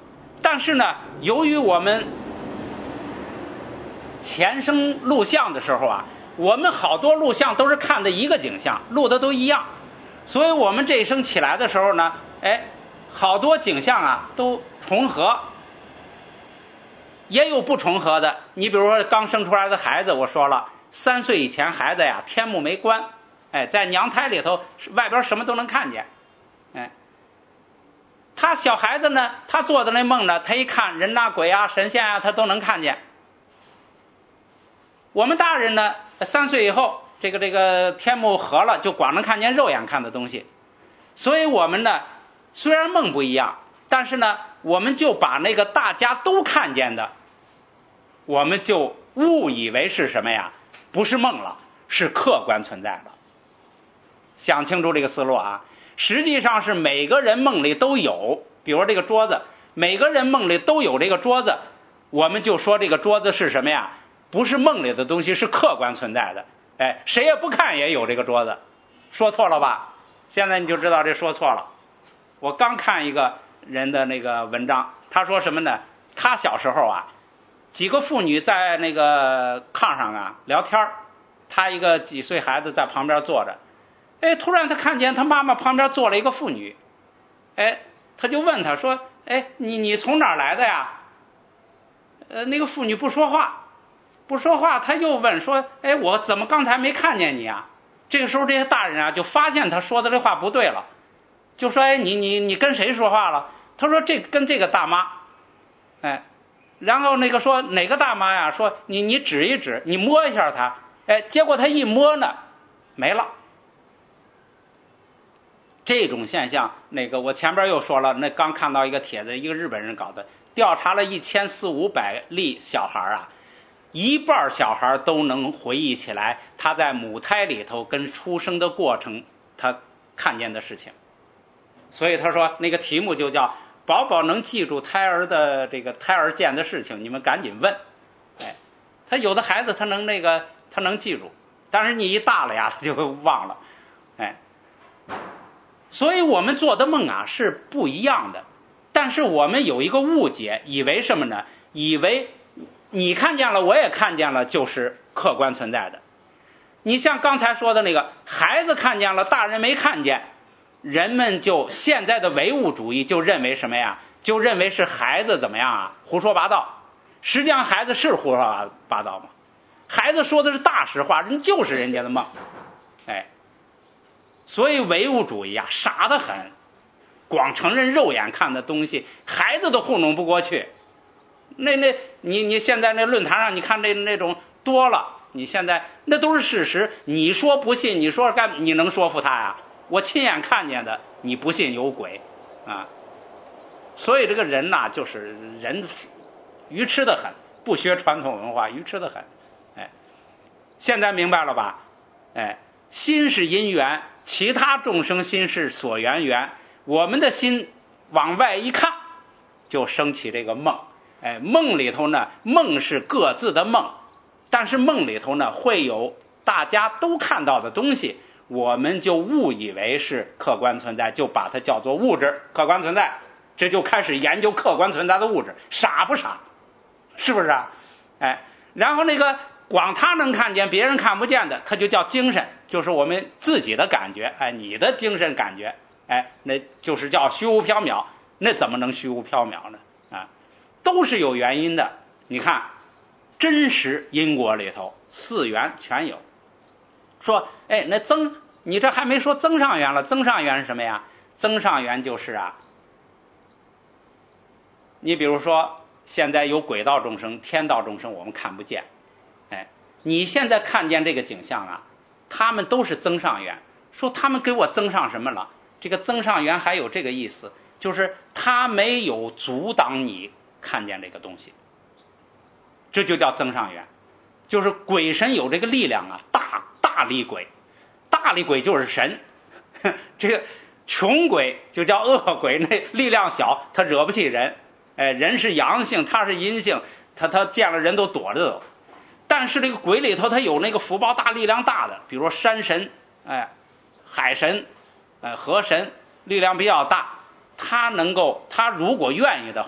但是呢，由于我们前生录像的时候啊，我们好多录像都是看的一个景象，录的都一样，所以我们这一生起来的时候呢，哎，好多景象啊都重合，也有不重合的。你比如说刚生出来的孩子，我说了，三岁以前孩子呀，天目没关，哎，在娘胎里头外边什么都能看见，哎，他小孩子呢，他做的那梦呢，他一看人呐、鬼啊、神仙啊，他都能看见。我们大人呢，三岁以后，这个这个天目合了，就光能看见肉眼看的东西。所以我们呢，虽然梦不一样，但是呢，我们就把那个大家都看见的，我们就误以为是什么呀？不是梦了，是客观存在的。想清楚这个思路啊！实际上是每个人梦里都有，比如这个桌子，每个人梦里都有这个桌子，我们就说这个桌子是什么呀？不是梦里的东西，是客观存在的。哎，谁也不看也有这个桌子，说错了吧？现在你就知道这说错了。我刚看一个人的那个文章，他说什么呢？他小时候啊，几个妇女在那个炕上啊聊天，他一个几岁孩子在旁边坐着，哎，突然他看见他妈妈旁边坐了一个妇女，哎，他就问他说：“哎，你你从哪儿来的呀？”呃，那个妇女不说话。不说话，他又问说：“哎，我怎么刚才没看见你啊？”这个时候，这些大人啊就发现他说的这话不对了，就说：“哎，你你你跟谁说话了？”他说：“这跟这个大妈。”哎，然后那个说哪个大妈呀？说你你指一指，你摸一下她。哎，结果他一摸呢，没了。这种现象，那个我前边又说了，那刚看到一个帖子，一个日本人搞的，调查了一千四五百例小孩啊。一半小孩都能回忆起来他在母胎里头跟出生的过程他看见的事情，所以他说那个题目就叫宝宝能记住胎儿的这个胎儿见的事情，你们赶紧问。哎，他有的孩子他能那个他能记住，但是你一大了呀他就会忘了。哎，所以我们做的梦啊是不一样的，但是我们有一个误解，以为什么呢？以为你看见了我也看见了就是客观存在的。你像刚才说的那个孩子看见了大人没看见，人们就现在的唯物主义就认为什么呀？就认为是孩子怎么样啊？胡说八道。实际上孩子是胡说八道吗？孩子说的是大实话，人就是人家的梦。哎，所以唯物主义啊傻得很，光承认肉眼看的东西，孩子都糊弄不过去。那那你你现在那论坛上你看这那种多了，你现在那都是事实，你说不信，你说干你能说服他呀？我亲眼看见的，你不信有鬼啊！所以这个人呐、啊，就是人愚痴的很，不学传统文化，愚痴的很。哎，现在明白了吧？哎，心是因缘，其他众生心是所缘缘。我们的心往外一看，就升起这个梦。哎，梦里头呢，梦是各自的梦，但是梦里头呢会有大家都看到的东西，我们就误以为是客观存在，就把它叫做物质客观存在，这就开始研究客观存在的物质，傻不傻？是不是啊？哎，然后那个光他能看见别人看不见的，它就叫精神，就是我们自己的感觉。哎，你的精神感觉，哎，那就是叫虚无缥缈。那怎么能虚无缥缈呢？啊，都是有原因的。你看真实因果里头四缘全有。说哎，那增你这还没说增上缘了，增上缘是什么呀？增上缘就是啊，你比如说现在有鬼道众生天道众生我们看不见，哎，你现在看见这个景象啊，他们都是增上缘。说他们给我增上什么了？这个增上缘还有这个意思，就是他没有阻挡你看见这个东西，这就叫增上缘。就是鬼神有这个力量啊，大大力鬼，大力鬼就是神，这个穷鬼就叫恶鬼，那力量小，他惹不起人。哎，人是阳性，他是阴性，他他见了人都躲着走。但是这个鬼里头他有那个福报大、力量大的，比如说山神，哎，海神，哎，河神，力量比较大。他能够，他如果愿意的话，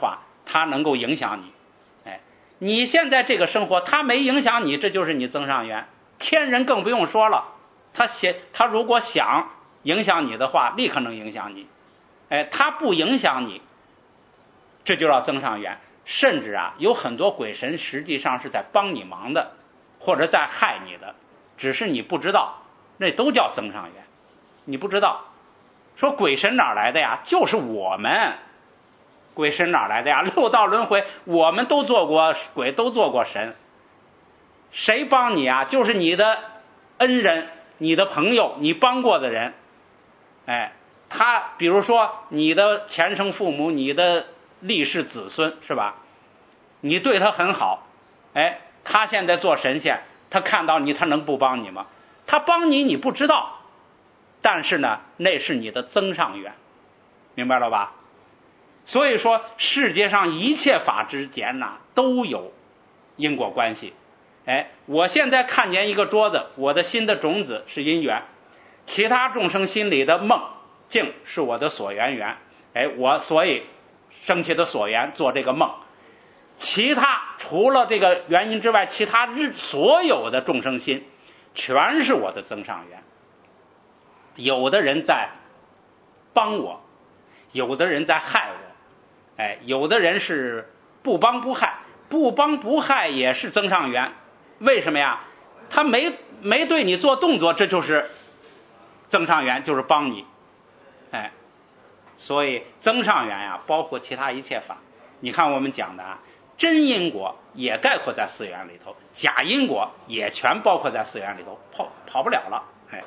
它能够影响你。哎，你现在这个生活它没影响你，这就是你增上缘。天人更不用说了，他写他如果想影响你的话，立刻能影响你。哎，他不影响你，这就叫增上缘。甚至啊，有很多鬼神实际上是在帮你忙的，或者在害你的，只是你不知道，那都叫增上缘。你不知道，说鬼神哪来的呀？就是我们。鬼神哪来的呀？六道轮回，我们都做过鬼，都做过神。谁帮你啊？就是你的恩人，你的朋友，你帮过的人。哎，他比如说你的前生父母，你的历世子孙，是吧？你对他很好，哎，他现在做神仙，他看到你，他能不帮你吗？他帮你，你不知道，但是呢，那是你的增上缘，明白了吧？所以说，世界上一切法之间呐，都有因果关系。哎，我现在看见一个桌子，我的心的种子是因缘，其他众生心里的梦境是我的所缘缘。哎，我所以生起的所缘做这个梦。其他除了这个原因之外，其他日所有的众生心全是我的增上缘。有的人在帮我，有的人在害我。哎，有的人是不帮不害，不帮不害也是增上缘。为什么呀？他没没对你做动作，这就是增上缘，就是帮你。哎，所以增上缘呀，包括其他一切法。你看我们讲的啊，真因果也概括在四缘里头，假因果也全包括在四缘里头，跑跑不了了。哎，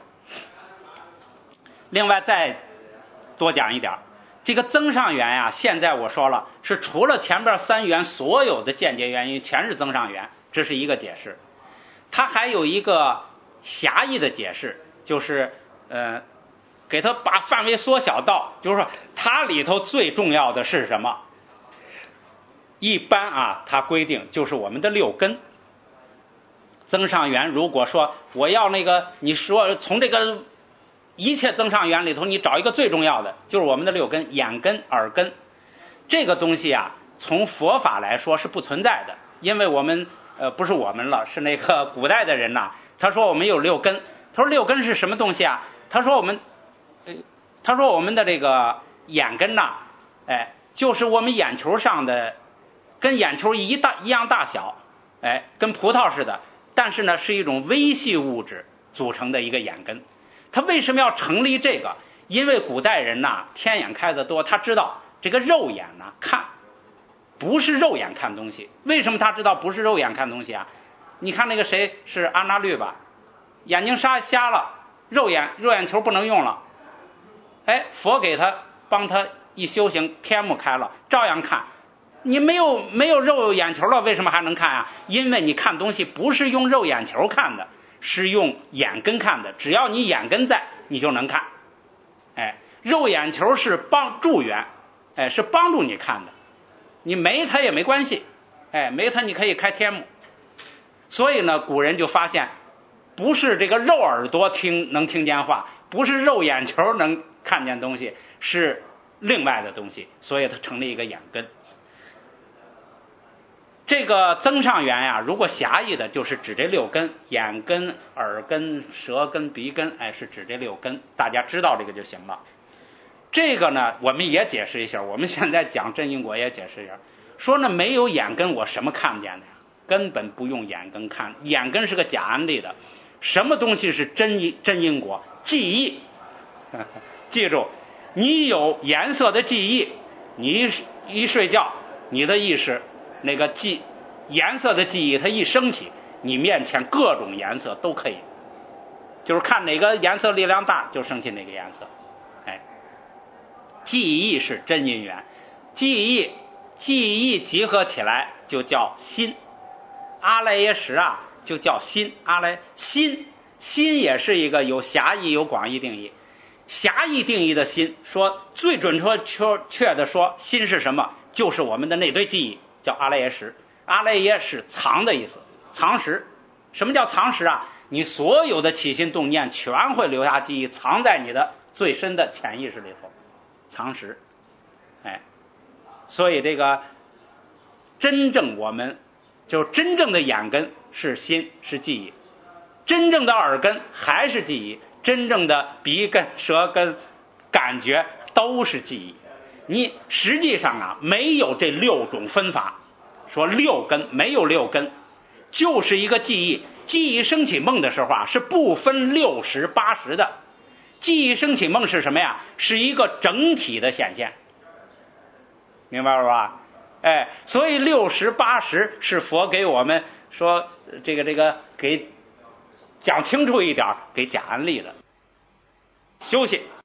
另外再多讲一点，这个增上缘呀，现在我说了，是除了前边三缘所有的间接原因全是增上缘，这是一个解释。它还有一个狭义的解释，就是呃，给它把范围缩小到，就是说它里头最重要的是什么？一般啊，它规定就是我们的六根。增上缘，如果说我要那个，你说从这个一切增上缘里头，你找一个最重要的，就是我们的六根，眼根、耳根。这个东西啊，从佛法来说是不存在的，因为我们呃不是我们了，是那个古代的人呐、啊。他说我们有六根，他说六根是什么东西啊？他说我们，呃，他说我们的这个眼根呐、啊，哎，就是我们眼球上的，跟眼球一大一样大小，哎，跟葡萄似的，但是呢是一种微细物质组成的一个眼根。他为什么要成立这个？因为古代人呐、啊，天眼开得多，他知道这个肉眼呐、啊、看不是肉眼看东西。为什么他知道不是肉眼看东西啊？你看那个谁是阿那律吧，眼睛瞎瞎了，肉眼肉眼球不能用了，哎，佛给他帮他一修行，天目开了，照样看。你没有没有肉眼球了，为什么还能看啊？因为你看东西不是用肉眼球看的，是用眼根看的。只要你眼根在，你就能看。哎，肉眼球是帮助缘，哎，是帮助你看的。你没它也没关系，哎，没它你可以开天目。所以呢，古人就发现，不是这个肉耳朵听能听见话，不是肉眼球能看见东西，是另外的东西，所以它成立一个眼根。这个增上缘呀，如果狭义的，就是指这六根，眼根、耳根、舌根、鼻根，哎，是指这六根，大家知道这个就行了。这个呢，我们也解释一下，我们现在讲真因果也解释一下，说呢没有眼根，我什么看见的呀？根本不用眼根看，眼根是个假安立的。什么东西是真因真因果？记忆，记住，你有颜色的记忆，你一一睡觉，你的意识那个记颜色的记忆，它一升起，你面前各种颜色都可以，就是看哪个颜色力量大，就升起哪个颜色。哎，记忆是真因缘，记忆记忆集合起来就叫心。阿赖耶识啊，就叫心。阿赖心心也是一个有狭义有广义定义。狭义定义的心，说最准确确的说，心是什么？就是我们的那堆记忆，叫阿赖耶识。阿赖耶是藏的意思，藏识。什么叫藏识啊？你所有的起心动念全会留下记忆，藏在你的最深的潜意识里头，藏识。哎，所以这个真正我们就真正的眼根是心，是记忆，真正的耳根还是记忆，真正的鼻根、舌根、感觉都是记忆。你实际上啊，没有这六种分法，说六根没有六根，就是一个记忆。记忆升起梦的时候啊，是不分六十八十的。记忆升起梦是什么呀？是一个整体的显现，明白了吧？哎，所以六十八十是佛给我们说这个这个给讲清楚一点，给讲安利的。休息。